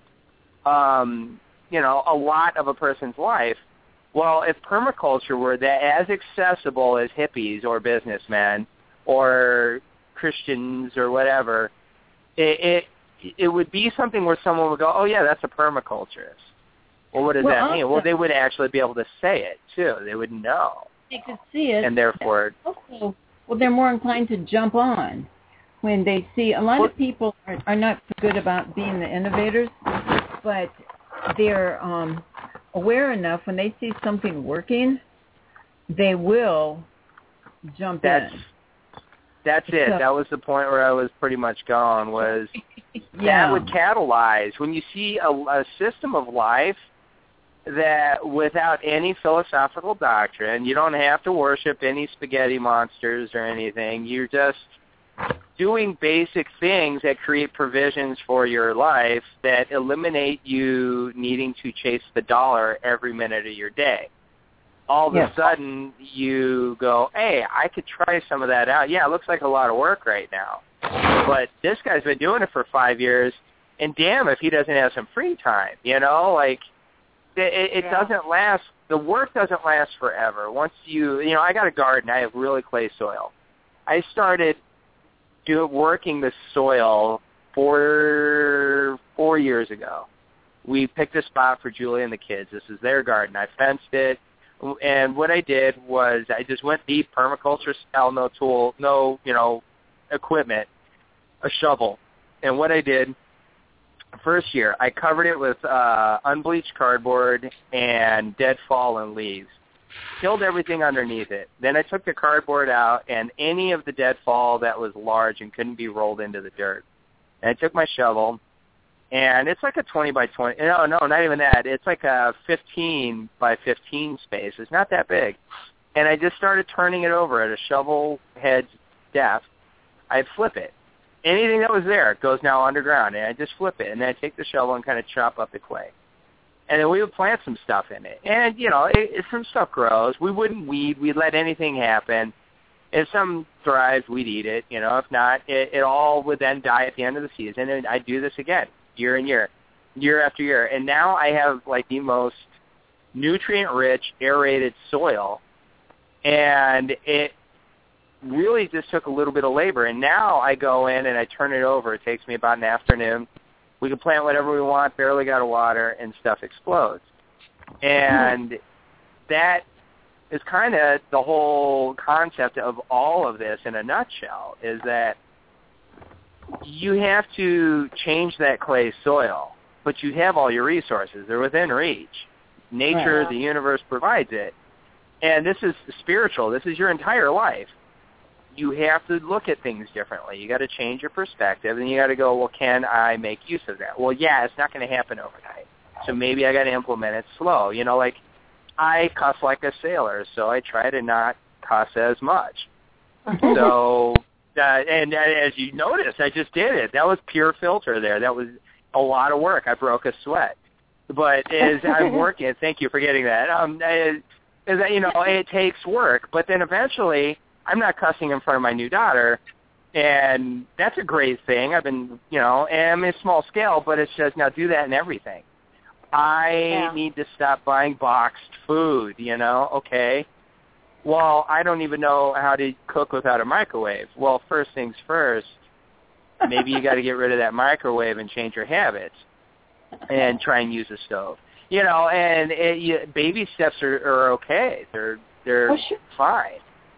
um, you know, a lot of a person's life. Well, if permaculture were that as accessible as hippies or businessmen or Christians or whatever, it. it it would be something where someone would go, oh, yeah, that's a permaculturist. Well, what does well, that also, mean? Well, they would actually be able to say it, too. They would know. They could see it. And therefore... Also, well, they're more inclined to jump on when they see... A lot well, of people are, are not good about being the innovators, but they're um, aware enough when they see something working, they will jump that's, in. That's it. So, that was the point where I was pretty much gone, was yeah. that would catalyze. When you see a, a system of life that without any philosophical doctrine, you don't have to worship any spaghetti monsters or anything. You're just doing basic things that create provisions for your life that eliminate you needing to chase the dollar every minute of your day. All of yes. a sudden, you go, hey, I could try some of that out. Yeah, it looks like a lot of work right now. But this guy's been doing it for five years, and damn if he doesn't have some free time, you know? Like, it, it yeah. doesn't last. The work doesn't last forever. Once you, you know, I got a garden. I have really clay soil. I started do, working the soil four, four years ago. We picked a spot for Julie and the kids. This is their garden. I fenced it. And what I did was I just went deep, permaculture style, no tool, no, you know, equipment, a shovel. And what I did, first year, I covered it with uh, unbleached cardboard and dead fallen leaves. Killed everything underneath it. Then I took the cardboard out and any of the dead fall that was large and couldn't be rolled into the dirt. And I took my shovel, and it's like a twenty by twenty. No, no, not even that. It's like a fifteen by fifteen space. It's not that big. And I just started turning it over at a shovel head depth. I'd flip it. Anything that was there goes now underground, and I just flip it. And then I take the shovel and kind of chop up the clay. And then we would plant some stuff in it. And, you know, it, it, some stuff grows. We wouldn't weed. We'd let anything happen. If some thrives, we'd eat it. You know, if not, it, it all would then die at the end of the season. And I'd do this again, year and year, year after year. And now I have, like, the most nutrient-rich, aerated soil. And it really just took a little bit of labor. And now I go in and I turn it over. It takes me about an afternoon. We can plant whatever we want, barely got to water, and stuff explodes. And that is kind of the whole concept of all of this in a nutshell, is that you have to change that clay soil, but you have all your resources. They're within reach. Nature, right. The universe provides it. And this is spiritual. This is your entire life. You have to look at things differently. You got to change your perspective, and you got to go, well, can I make use of that? Well, yeah, it's not going to happen overnight. So maybe I got to implement it slow. You know, like I cuss like a sailor, so I try to not cuss as much. so, uh, and uh, as you noticed, I just did it. That was pure filter there. That was a lot of work. I broke a sweat. But as I'm working, thank you for getting that. Um, is that you know, it takes work, but then eventually, I'm not cussing in front of my new daughter, and that's a great thing. I've been, you know, and I'm in small scale, but it's just now do that in everything. I yeah. need to stop buying boxed food, you know, okay. Well, I don't even know how to cook without a microwave. Well, first things first, maybe you got to get rid of that microwave and change your habits and try and use a stove. You know, and it, you, baby steps are, are okay. They're they're oh, sure. fine.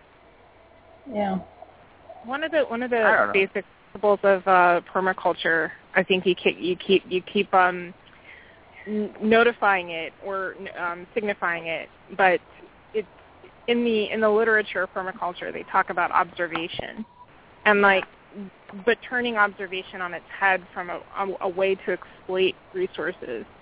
Yeah. One of the one of the basic principles of uh, permaculture, I think you keep you keep you keep um, n- notifying it or um, signifying it, but it's in the in the literature of permaculture they talk about observation, and like, but turning observation on its head from a, a, a way to exploit resources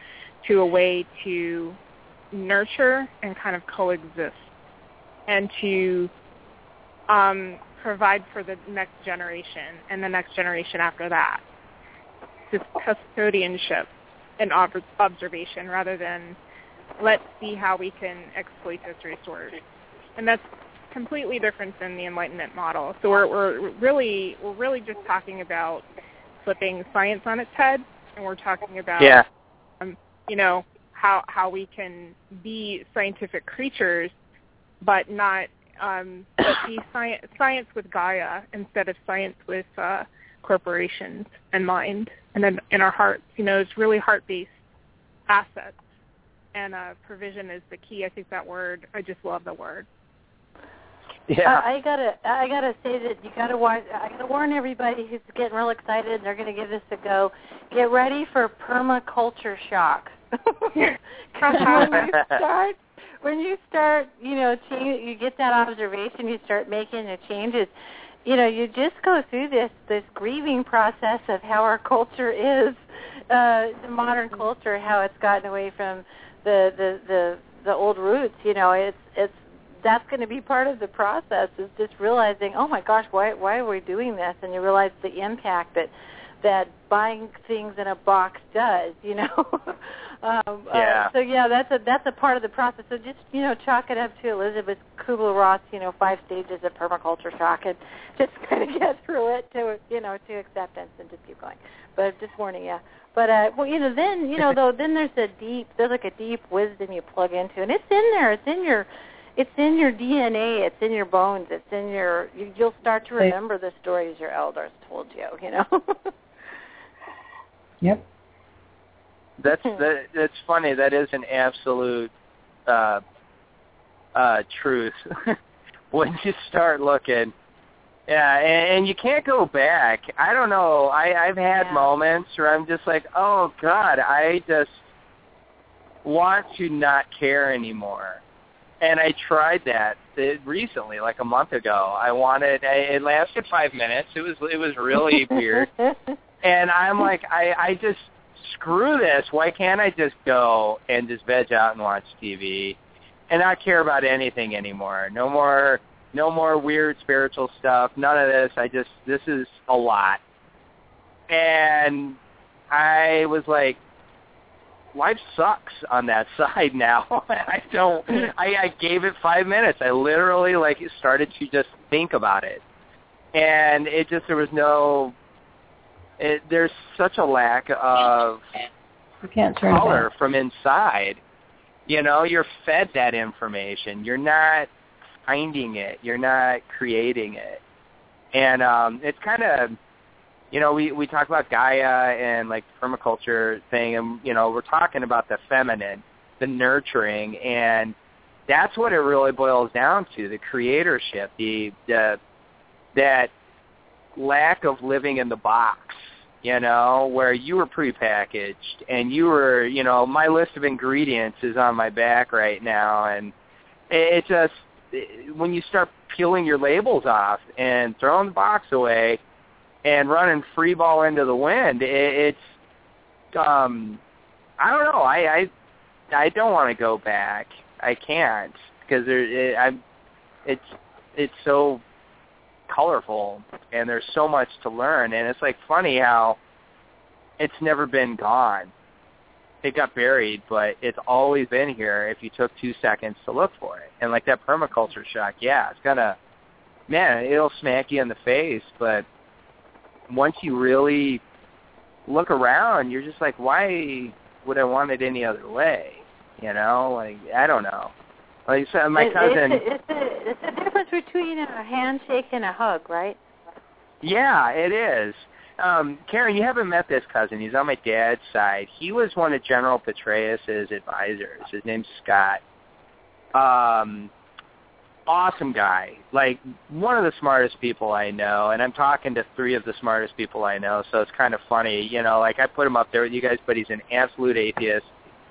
to a way to nurture and kind of coexist and to um, provide for the next generation and the next generation after that. This custodianship and ob- observation rather than let's see how we can exploit this resource. And that's completely different than the Enlightenment model. So we're, we're really we're really just talking about flipping science on its head, and we're talking about yeah. um, you know how how we can be scientific creatures, but not um, but be science science with Gaia instead of science with uh, corporations and mind and then in our hearts. You know, it's really heart-based assets, and uh, provision is the key. I think that word. I just love the word. Yeah. I, I gotta, I gotta say that you gotta watch. I gotta warn everybody who's getting real excited and they're gonna give this a go. Get ready for permaculture shock. when you start, when you start, you know, change, you get that observation, you start making the changes. You know, you just go through this this grieving process of how our culture is, uh, the modern culture, how it's gotten away from the the the, the old roots. You know, it's it's. That's going to be part of the process, is just realizing, oh my gosh, why why are we doing this? And you realize the impact that that buying things in a box does, you know. um, yeah. Uh, so yeah, that's a that's a part of the process. So just you know, chalk it up to Elizabeth Kubler-Ross, you know, five stages of permaculture shock, and just kind of get through it to you know to acceptance and just keep going. But just warning you. But uh, well, you know, then you know though, then there's a deep there's like a deep wisdom you plug into, and it's in there. It's in your It's in your D N A. It's in your bones. It's in your. You, you'll start to remember the stories your elders told you. You know. Yep. That's that, that's funny. That is an absolute uh, uh, truth. When you start looking, yeah, and, and you can't go back. I don't know. I, I've had yeah. moments where I'm just like, oh God, I just want to not care anymore. And I tried that recently, like a month ago. I wanted. I, it lasted five minutes. It was. It was really weird. And I'm like, I, I just screw this. Why can't I just go and just veg out and watch T V, and not care about anything anymore? No more. No more weird spiritual stuff. None of this. I just. This is a lot. And I was like, life sucks on that side now. I don't. I, I gave it five minutes. I literally like started to just think about it, and it just there was no. It, there's such a lack of you can't turn color from inside. You know, you're fed that information. You're not finding it. You're not creating it, and um, it's kind of. You know, we, we talk about Gaia and, like, permaculture thing, and, you know, we're talking about the feminine, the nurturing, and that's what it really boils down to, the creatorship, the, the that lack of living in the box, you know, where you were prepackaged, and you were, you know, my list of ingredients is on my back right now, and it, it just, it, when you start peeling your labels off and throwing the box away, and running free ball into the wind, it, it's, um, I don't know. I I, I don't want to go back. I can't because there, it, I'm, it's it's so colorful and there's so much to learn. And it's like funny how it's never been gone. It got buried, but it's always been here if you took two seconds to look for it. And like that permaculture shock, yeah, it's gonna, man, it'll smack you in the face, but once you really look around, you're just like, why would I want it any other way? You know, like, I don't know. Like so my it, cousin... It's a, it's, a, it's a difference between a handshake and a hug, right? Yeah, it is. Um, Karen, you haven't met this cousin. He's on my dad's side. He was one of General Petraeus' advisors. His name's Scott. Um... Awesome guy, like one of the smartest people I know, and I'm talking to three of the smartest people I know, so it's kind of funny, you know, like I put him up there with you guys, but he's an absolute atheist,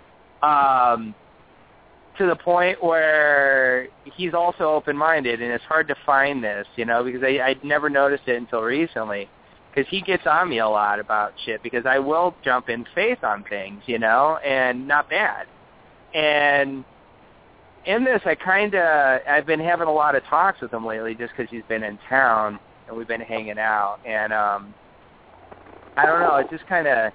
um, to the point where he's also open-minded, and it's hard to find this, you know, because I, I'd never noticed it until recently. because he gets on me a lot about shit because I will jump in face on things, you know, and not bad. And in this, I kind of, I've been having a lot of talks with him lately just because he's been in town and we've been hanging out. And um, I don't know, it just kind of,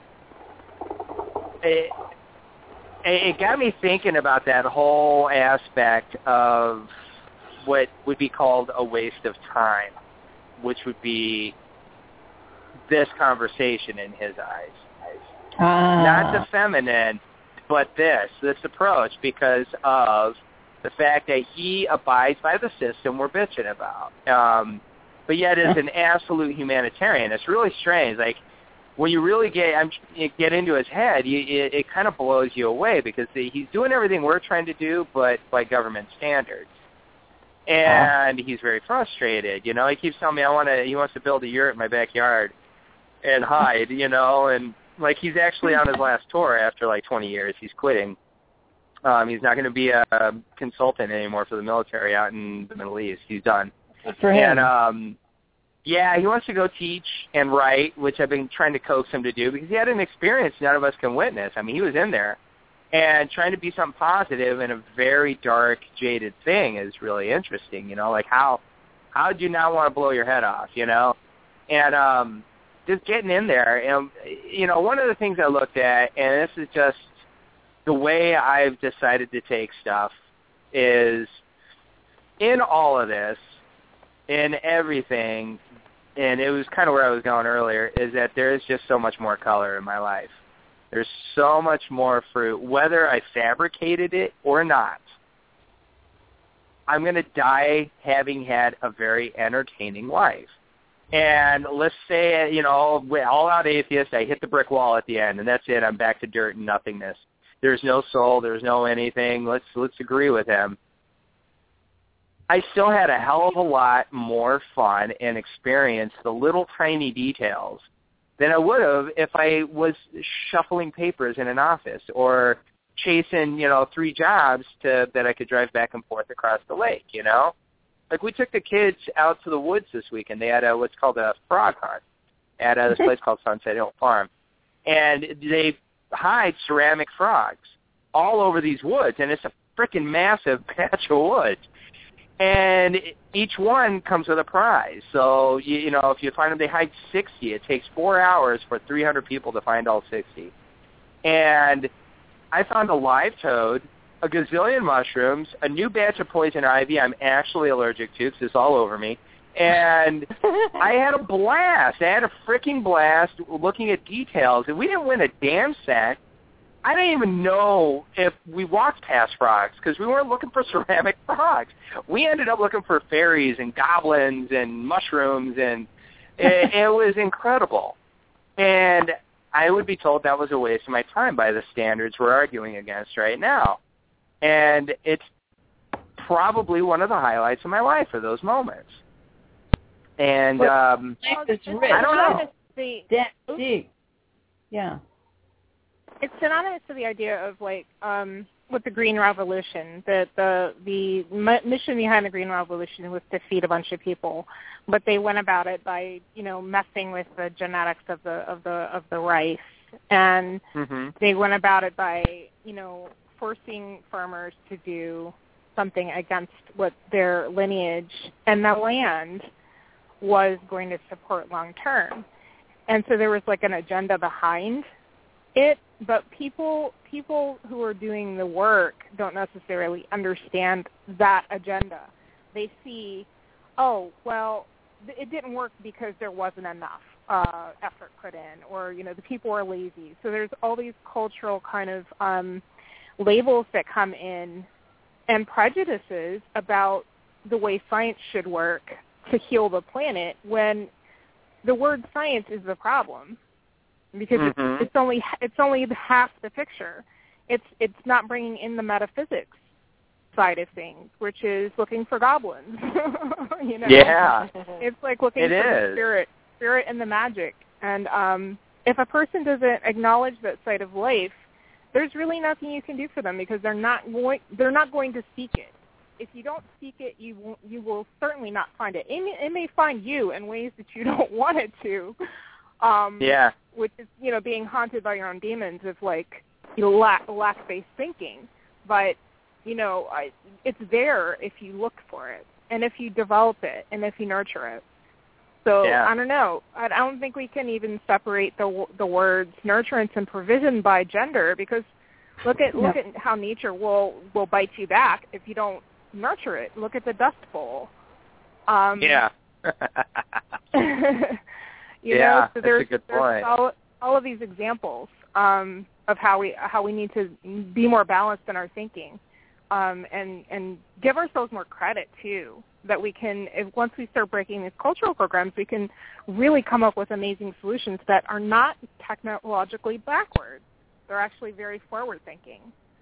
it, it got me thinking about that whole aspect of what would be called a waste of time, which would be this conversation in his eyes. Ah. Not the feminine, but this, this approach, because of the fact that he abides by the system we're bitching about. Um, but yet is an absolute humanitarian. It's really strange. Like, when you really get I'm, you get into his head, you, it, it kind of blows you away because the, he's doing everything we're trying to do, but by government standards. And he's very frustrated. You know, he keeps telling me I want to. He wants to build a yurt in my backyard and hide. You know, and like he's actually on his last tour after like twenty years. He's quitting. Um, he's not going to be a, a consultant anymore for the military out in the Middle East. He's done. Good for him. And um, yeah, he wants to go teach and write, which I've been trying to coax him to do because he had an experience none of us can witness. I mean, he was in there. And trying to be something positive in a very dark, jaded thing is really interesting, you know, like how how do you not want to blow your head off, you know? And um, just getting in there, and, you know, one of the things I looked at, and this is just the way I've decided to take stuff, is in all of this, in everything, and it was kind of where I was going earlier, is that there is just so much more color in my life. There's so much more fruit, whether I fabricated it or not. I'm going to die having had a very entertaining life. And let's say, you know, all-out atheist, I hit the brick wall at the end, and that's it. I'm back to dirt and nothingness. There's no soul. There's no anything. Let's let's agree with him. I still had a hell of a lot more fun and experienced the little tiny details than I would have if I was shuffling papers in an office or chasing, you know, three jobs to that I could drive back and forth across the lake, you know? Like, we took the kids out to the woods this week, and they had a, what's called a frog hunt at a, this place called Sunset Hill Farm. And they hide ceramic frogs all over these woods, and it's a freaking massive patch of woods. And each one comes with a prize. So, you, you know, if you find them, they hide sixty. It takes four hours for three hundred people to find all sixty. And I found a live toad, a gazillion mushrooms, a new batch of poison ivy I'm actually allergic to because it's all over me. And I had a blast. I had a freaking blast looking at details. And we didn't win a damn cent. I didn't even know if we walked past frogs because we weren't looking for ceramic frogs. We ended up looking for fairies and goblins and mushrooms, and it, it was incredible. And I would be told that was a waste of my time by the standards we're arguing against right now. And it's probably one of the highlights of my life are those moments. And um, Life is rich. I don't know. The, That deep. Yeah. it's synonymous to the idea of like um, with the Green Revolution. That the the m- mission behind the Green Revolution was to feed a bunch of people, but they went about it by you know messing with the genetics of the of the of the rice, and mm-hmm. they went about it by you know forcing farmers to do something against what their lineage and the land was going to support long term. And so there was like an agenda behind it, but people people who are doing the work don't necessarily understand that agenda. They see, oh, well, it didn't work because there wasn't enough uh, effort put in, or, you know, the people are lazy. So there's all these cultural kind of um, labels that come in and prejudices about the way science should work to heal the planet, when the word science is the problem, because mm-hmm. it's, it's only it's only half the picture. It's it's not bringing in the metaphysics side of things, which is looking for goblins. you know, yeah, it's like looking it for is. the spirit, spirit and the magic. And um, if a person doesn't acknowledge that side of life, there's really nothing you can do for them because they're not going they're not going to seek it. if you don't seek it, you won't, you will certainly not find it. It may, it may find you in ways that you don't want it to. Um, yeah. Which is, you know, being haunted by your own demons of, like, you know, lack, lack-based thinking. But, you know, I, it's there if you look for it, and if you develop it, and if you nurture it. So, yeah. I don't know. I, I don't think we can even separate the the words nurturance and provision by gender, because look at look at how nature will, will bite you back if you don't nurture it. Look at the Dust Bowl. Um, yeah. you yeah, know, so there's, that's a good there's point. all, all of these examples um, of how we how we need to be more balanced in our thinking, um, and and give ourselves more credit too. That we can, if once we start breaking these cultural programs, we can really come up with amazing solutions that are not technologically backward. They're actually very forward thinking.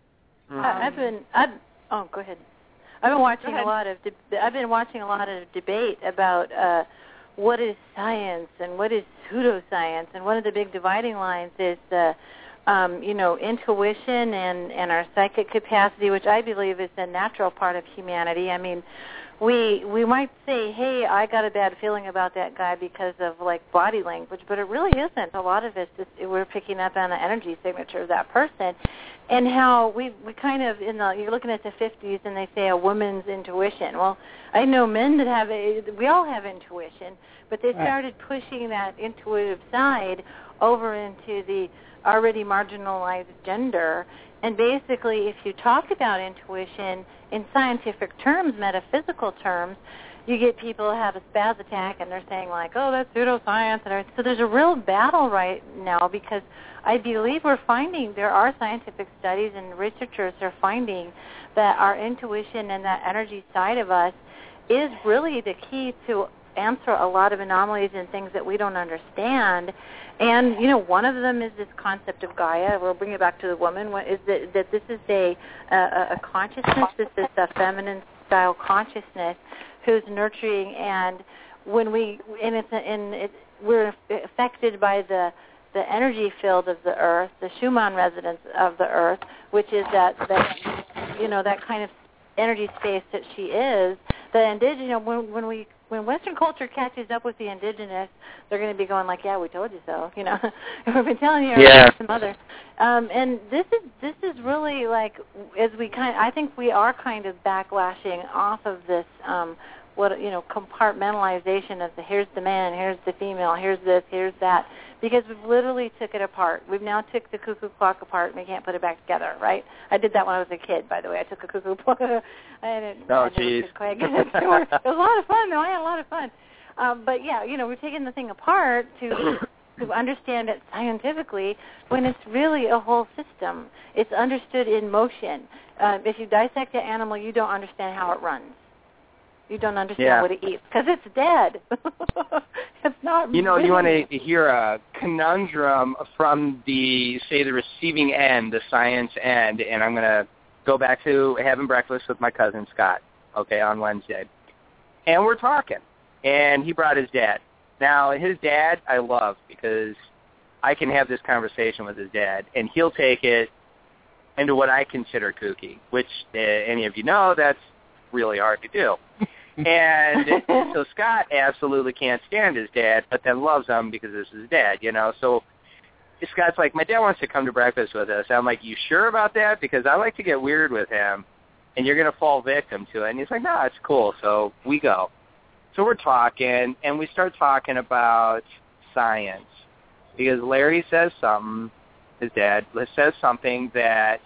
Um, I've been, I've, oh, go ahead. I've been watching a lot of, de- I've been watching a lot of debate about uh, what is science and what is pseudoscience, and one of the big dividing lines is the, um, you know, intuition and and our psychic capacity, which I believe is a natural part of humanity. I mean, we we might say, hey, I got a bad feeling about that guy because of, like, body language, but it really isn't. A lot of it's just we're picking up on the energy signature of that person, and how we we kind of, in the, you're looking at the fifties and they say a woman's intuition. Well, I know men that have, a, we all have intuition, but they started pushing that intuitive side over into the already marginalized gender. And basically, if you talk about intuition in scientific terms, metaphysical terms, you get people who have a spaz attack and they're saying, like, oh, that's pseudoscience. And so there's a real battle right now, because I believe we're finding there are scientific studies and researchers are finding that our intuition and that energy side of us is really the key to answer a lot of anomalies and things that we don't understand. And, you know, one of them is this concept of Gaia. We'll bring it back to the woman. Is that, that this is a, a, a consciousness, this is a feminine-style consciousness who's nurturing. And when we, and it's, and it, we're affected by the, the energy field of the earth, the Schumann resonance of the earth, which is that, that you know, that kind of energy space that she is. The indigenous, you know, when, when we when Western culture catches up with the indigenous, they're going to be going like, "Yeah, we told you so." You know, we've been telling you yeah. some other. Um, and this is this is really like, as we kind, I think we are kind of backlashing off of this. Um, what you know, compartmentalization of the here's the man, here's the female, here's this, here's that, because we've literally took it apart. We've now took the cuckoo clock apart, and we can't put it back together, right? I did that when I was a kid, by the way. I took a cuckoo clock. I didn't, oh, jeez. It was a lot of fun, though. I had a lot of fun. Um, but yeah, you know, we're taking the thing apart to to understand it scientifically, when it's really a whole system. It's understood in motion. Uh, if you dissect an animal, you don't understand how it runs. You don't understand yeah. what it eats because it's dead. It's not. You know, really. You want to hear a conundrum from the, say, the receiving end, the science end, and I'm going to go back to having breakfast with my cousin Scott, okay, on Wednesday. And we're talking, and he brought his dad. Now, his dad I love because I can have this conversation with his dad, and he'll take it into what I consider kooky, which uh, any of you know, that's really hard to do. And so Scott absolutely can't stand his dad, but then loves him because this is his dad, you know. So Scott's like, my dad wants to come to breakfast with us. I'm like, you sure about that? Because I like to get weird with him, and you're going to fall victim to it. And he's like, no, it's cool. So we go. So we're talking, and we start talking about science because Larry says something, his dad says something that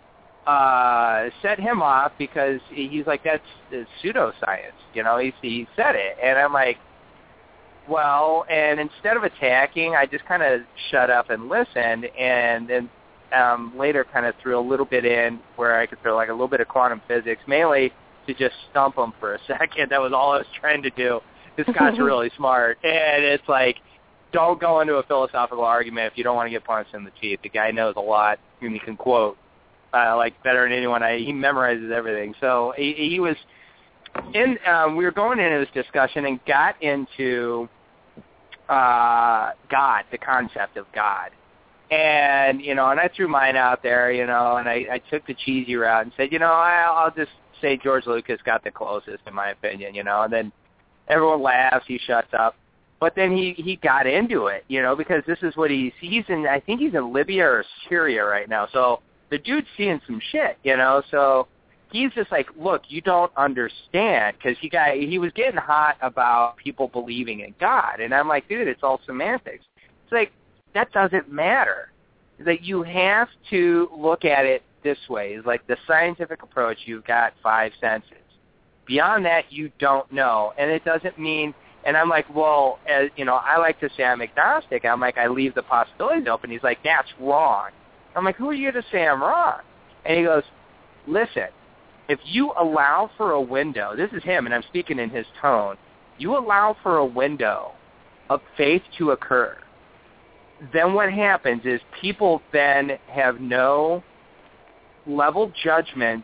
Uh, set him off because he's like, that's, that's pseudoscience, you know, he, he said it. And I'm like, well, and instead of attacking, I just kind of shut up and listened, and then um, later kind of threw a little bit in where I could throw like a little bit of quantum physics, mainly to just stump him for a second. That was all I was trying to do. This guy's really smart. And it's like, don't go into a philosophical argument if you don't want to get punched in the teeth. The guy knows a lot, and he can quote. Uh, like better than anyone. I, he memorizes everything. So he, he was in. Um, we were going into this discussion and got into uh, God, the concept of God, And, you know, and I threw mine out there, you know, and I, I took the cheesy route and said, you know, I, I'll just say George Lucas got the closest, in my opinion, you know. And then everyone laughs, he shuts up. But then he, he got into it, you know, because this is what he's, he's in, I think he's in Libya or Syria right now. So the dude's seeing some shit, you know. So he's just like, look, you don't understand, because he got, he was getting hot about people believing in God. And I'm like, dude, it's all semantics. It's like, that doesn't matter. That you have to look at it this way. It's like the scientific approach, you've got five senses. Beyond that, you don't know. And it doesn't mean, and I'm like, well, as, you know, I like to say I'm agnostic. I'm like, I leave the possibilities open. He's like, that's wrong. I'm like, who are you to say I'm wrong? And he goes, listen, if you allow for a window, this is him, and I'm speaking in his tone, you allow for a window of faith to occur, then what happens is people then have no level judgment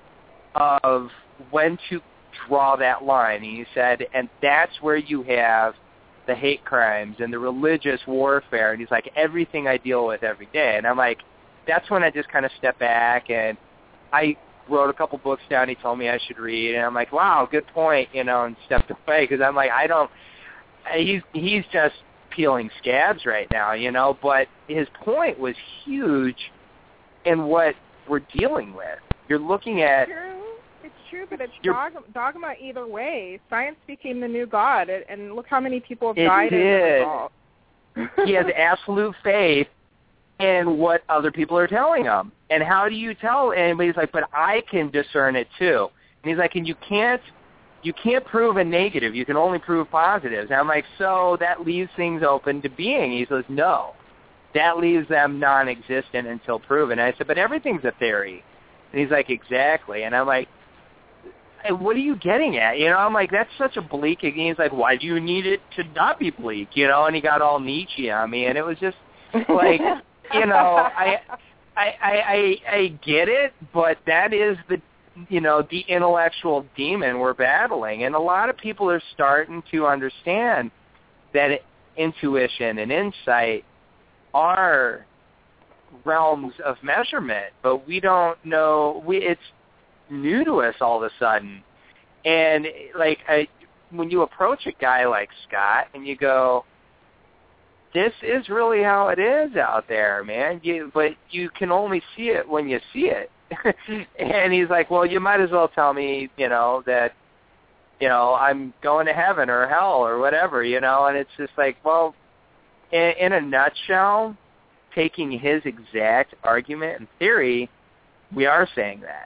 of when to draw that line. And he said, and that's where you have the hate crimes and the religious warfare. And he's like, everything I deal with every day. And I'm like, that's when I just kind of step back, and I wrote a couple books down he told me I should read. And I'm like, wow, good point, you know, and stepped away, because I'm like, I don't, he's, he's just peeling scabs right now, you know, but his point was huge in what we're dealing with. You're looking at... It's true, it's true but it's dogma, dogma either way. Science became the new God, and look how many people have it died did. as a result. He has absolute faith in what other people are telling him. And how do you tell anybody? He's like, but I can discern it too. And he's like, and you can't You can't prove a negative. You can only prove positives. And I'm like, so that leaves things open to being. He says, no. That leaves them non-existent until proven. And I said, but everything's a theory. And he's like, exactly. And I'm like, hey, what are you getting at? You know, I'm like, that's such a bleak. And he's like, why do you need it to not be bleak? You know, and he got all Nietzsche on me. And it was just like, you know, I, I, I, I, I get it, but that is the, you know, the intellectual demon we're battling. And a lot of people are starting to understand that intuition and insight are realms of measurement, but we don't know, we, it's new to us all of a sudden. And, like, I, when you approach a guy like Scott and you go, this is really how it is out there, man, you, but you can only see it when you see it. And he's like, well, you might as well tell me, you know, that, you know, I'm going to heaven or hell or whatever, you know. And it's just like, well, in, in a nutshell, taking his exact argument and theory, we are saying that.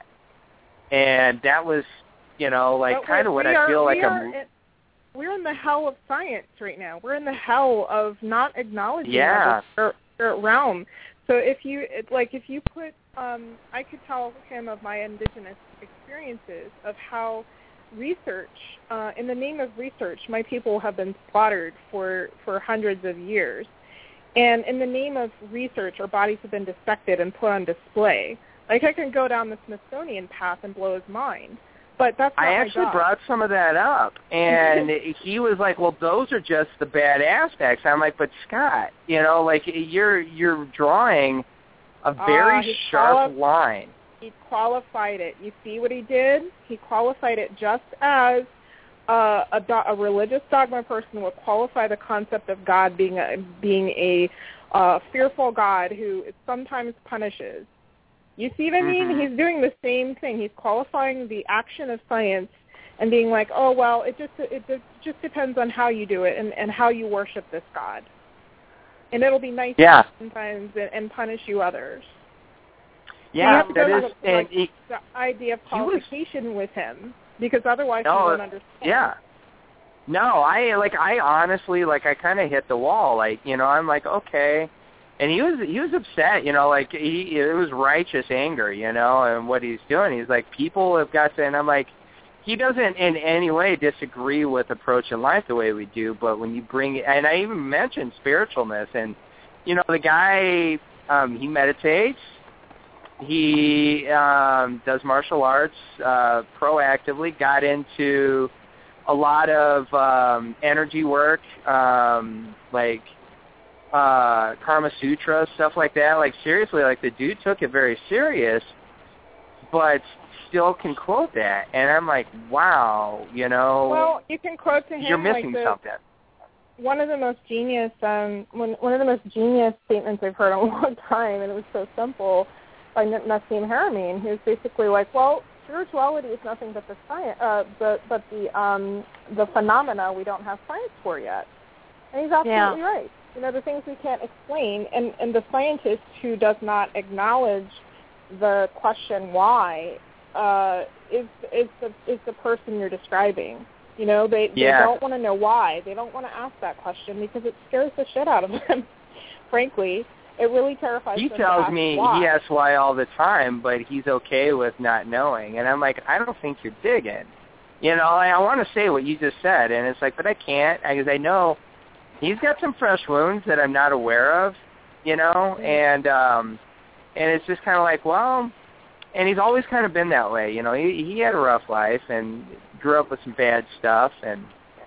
And that was, you know, like kind of what I are, feel like are I'm... In, we're in the hell of science right now. We're in the hell of not acknowledging yeah. the spirit realm. So if you, it, like, if you put, um, I could tell him of my indigenous experiences of how research, uh, in the name of research, my people have been slaughtered for, for hundreds of years. And in the name of research, our bodies have been dissected and put on display. Like, I can go down the Smithsonian path and blow his mind. But that's not I my actually job. brought some of that up, and he was like, well, those are just the bad aspects. I'm like, but Scott, you know, like, you're you're drawing a very uh, sharp quali- line. He qualified it. You see what he did? He qualified it just as uh, a, do- a religious dogma person would qualify the concept of God being a, being a uh, fearful God who sometimes punishes. You see what I mean? Mm-hmm. He's doing the same thing. He's qualifying the action of science and being like, oh, well, it just it just depends on how you do it and, and how you worship this God. And it'll be nice yeah. sometimes and, and punish you others. Yeah, so that is the, and like, he, the idea of qualification was, with him, because otherwise no, you won't understand. Yeah. No, I, like, I honestly, like, I kind of hit the wall. Like, you know, I'm like, okay. And he was he was upset, you know, like he it was righteous anger, you know, and what he's doing. He's like, people have got to, and I'm like, he doesn't in any way disagree with approaching life the way we do, but when you bring, and I even mentioned spiritualness, and, you know, the guy, um, he meditates, he um, does martial arts uh, proactively, got into a lot of um, energy work, um, like, uh, Karma Sutra, stuff like that. Like, seriously, like, the dude took it very serious, but still can quote that. And I'm like, wow, you know. Well, you can quote to him. You're missing like the, something. One of the most genius, um, one, one of the most genius statements I've heard in a long time, and it was so simple, by Nassim Haramein, who's basically like, well, spirituality is nothing but the science, uh, but but the um, the phenomena we don't have science for yet. And he's absolutely yeah. right. You know, the things we can't explain, and, and the scientist who does not acknowledge the question why uh, is is the is the person you're describing. You know, they, yeah. they don't want to know why. They don't want to ask that question because it scares the shit out of them. Frankly, it really terrifies he them. He tells to ask me why. he asks why all the time, but he's okay with not knowing. And I'm like, I don't think you're digging. You know, I, I want to say what you just said, and it's like, but I can't because I know he's got some fresh wounds that I'm not aware of. You know, and um, and it's just kind of like, well, and he's always kind of been that way. You know, he he had a rough life and grew up with some bad stuff, and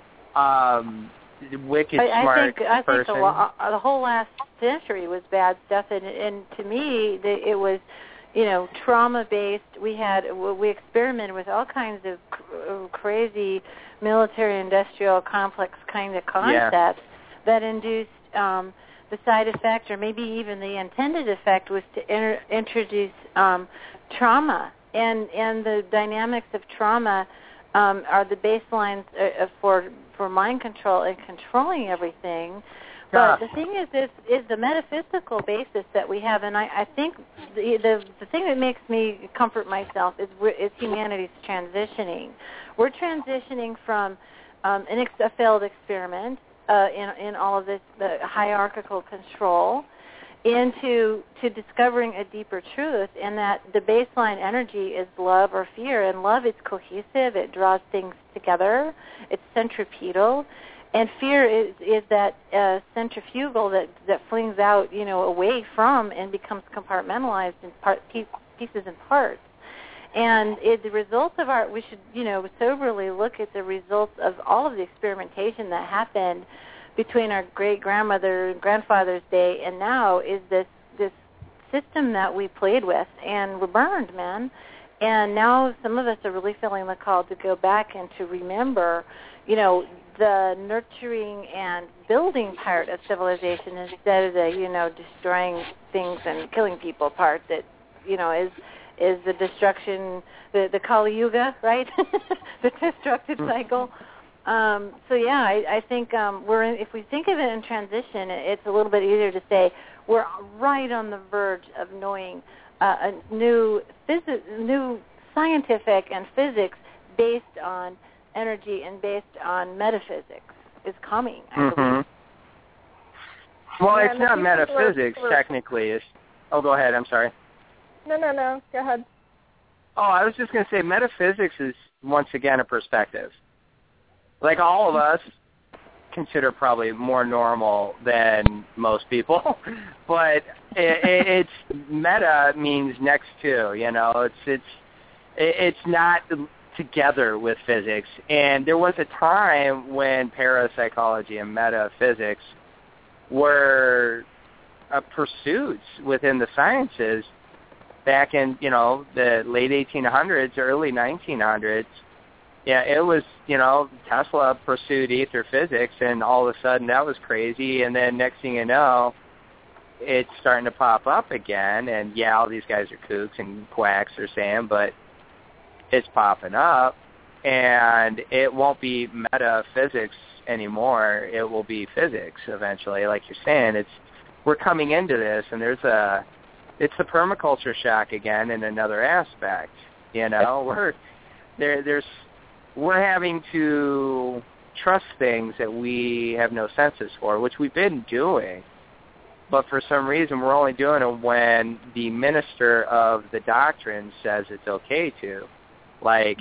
um, wicked I, smart I think, I person. think the, the whole last century was bad stuff, and, and to me, the, it was, you know, trauma-based. We had we experimented with all kinds of cr- crazy military-industrial complex kind of concepts yeah. that induced um, the side effect, or maybe even the intended effect, was to inter- introduce um, trauma, and and the dynamics of trauma um, are the baselines uh, for for mind control and controlling everything. But the thing is, is, is the metaphysical basis that we have, and I, I think the, the the thing that makes me comfort myself is we're, is humanity's transitioning. We're transitioning from um, an ex- a failed experiment uh, in in all of this the hierarchical control into to discovering a deeper truth, and that the baseline energy is love or fear, and love is cohesive. It draws things together. It's centripetal. And fear is, is that uh, centrifugal that, that flings out, you know, away from and becomes compartmentalized in part, piece, pieces and parts. And it, the results of our, we should, you know, soberly look at the results of all of the experimentation that happened between our great-grandmother and grandfather's day and now is this, this system that we played with, and we're burned, man. And now some of us are really feeling the call to go back and to remember, you know, the nurturing and building part of civilization instead of the, you know, destroying things and killing people part that, you know, is is the destruction, the, the Kali Yuga, right? The destructive cycle. Um, so, yeah, I, I think um, we're in, if we think of it in transition, it's a little bit easier to say we're right on the verge of knowing uh, a new phys- new scientific and physics based on energy and based on metaphysics is coming, I mm-hmm. believe. Well, yeah, it's not metaphysics, were, were, technically. It's, oh, go ahead. I'm sorry. No, no, no. Go ahead. Oh, I was just going to say metaphysics is, once again, a perspective. Like all of us consider probably more normal than most people, but it, it, it's meta means next to, you know. It's it's it's not together with physics. And there was a time when parapsychology and metaphysics were uh, pursuits within the sciences back in, you know, the late eighteen hundreds, early nineteen hundreds. Yeah, it was, you know, Tesla pursued ether physics, and all of a sudden that was crazy. And then next thing you know, it's starting to pop up again. And, yeah, all these guys are kooks and quacks, they're saying, but it's popping up, and it won't be metaphysics anymore. It will be physics eventually, like you're saying. It's we're coming into this, and there's a it's the permaculture shock again in another aspect. You know, we're there. There's we're having to trust things that we have no senses for, which we've been doing. But for some reason, we're only doing it when the minister of the doctrine says it's okay to. Like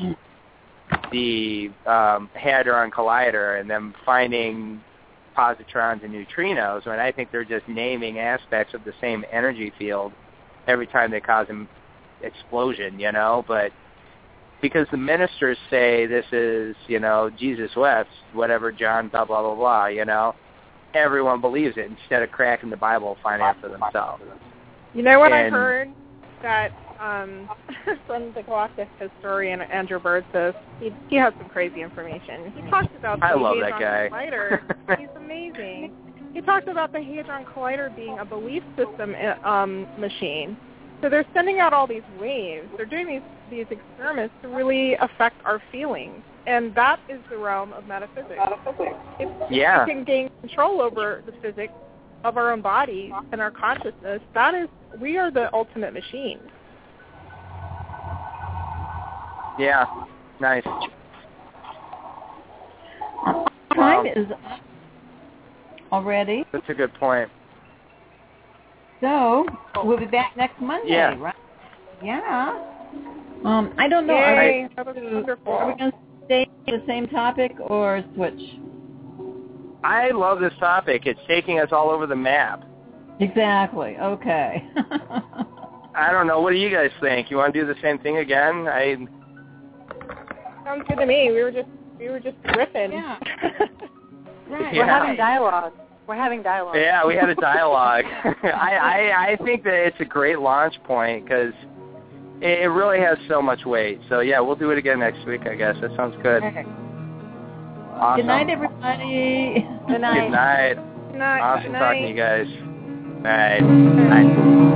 the um, Hadron Collider and them finding positrons and neutrinos, when I think they're just naming aspects of the same energy field every time they cause an explosion, you know. But because the ministers say this is, you know, Jesus wept, whatever, John, blah, blah, blah, blah, you know, everyone believes it instead of cracking the Bible and finding it for themselves. You know what and, I heard? That um, from the Galactic historian Andrew Bird says, he, he has some crazy information. He talks about the I love Hadron that guy. Collider. He's amazing. He talked about the Hadron Collider being a belief system um, machine. So they're sending out all these waves. They're doing these, these experiments to really affect our feelings. And that is the realm of metaphysics. metaphysics. If yeah. we can gain control over the physics of our own body and our consciousness, that is, we are the ultimate machine. Yeah, nice. Time Wow. is up already. That's a good point. So we'll be back next Monday, Yeah. right? Yeah. Um, I don't know. Yay, Are that was we, wonderful. are we going to stay with the same topic or switch? I love this topic. It's taking us all over the map. Exactly. Okay. I don't know. What do you guys think? You want to do the same thing again? I. Sounds good to me. We were just we were just riffing. Yeah. Right. Yeah. We're having dialogue. We're having dialogue. Yeah, we had a dialogue. I, I I think that it's a great launch point because it, it really has so much weight. So yeah, we'll do it again next week. I guess that sounds good. Okay. Awesome. Good night, everybody. Good night. Good night. Good night. Awesome Good talking to night. you guys. All right. Bye.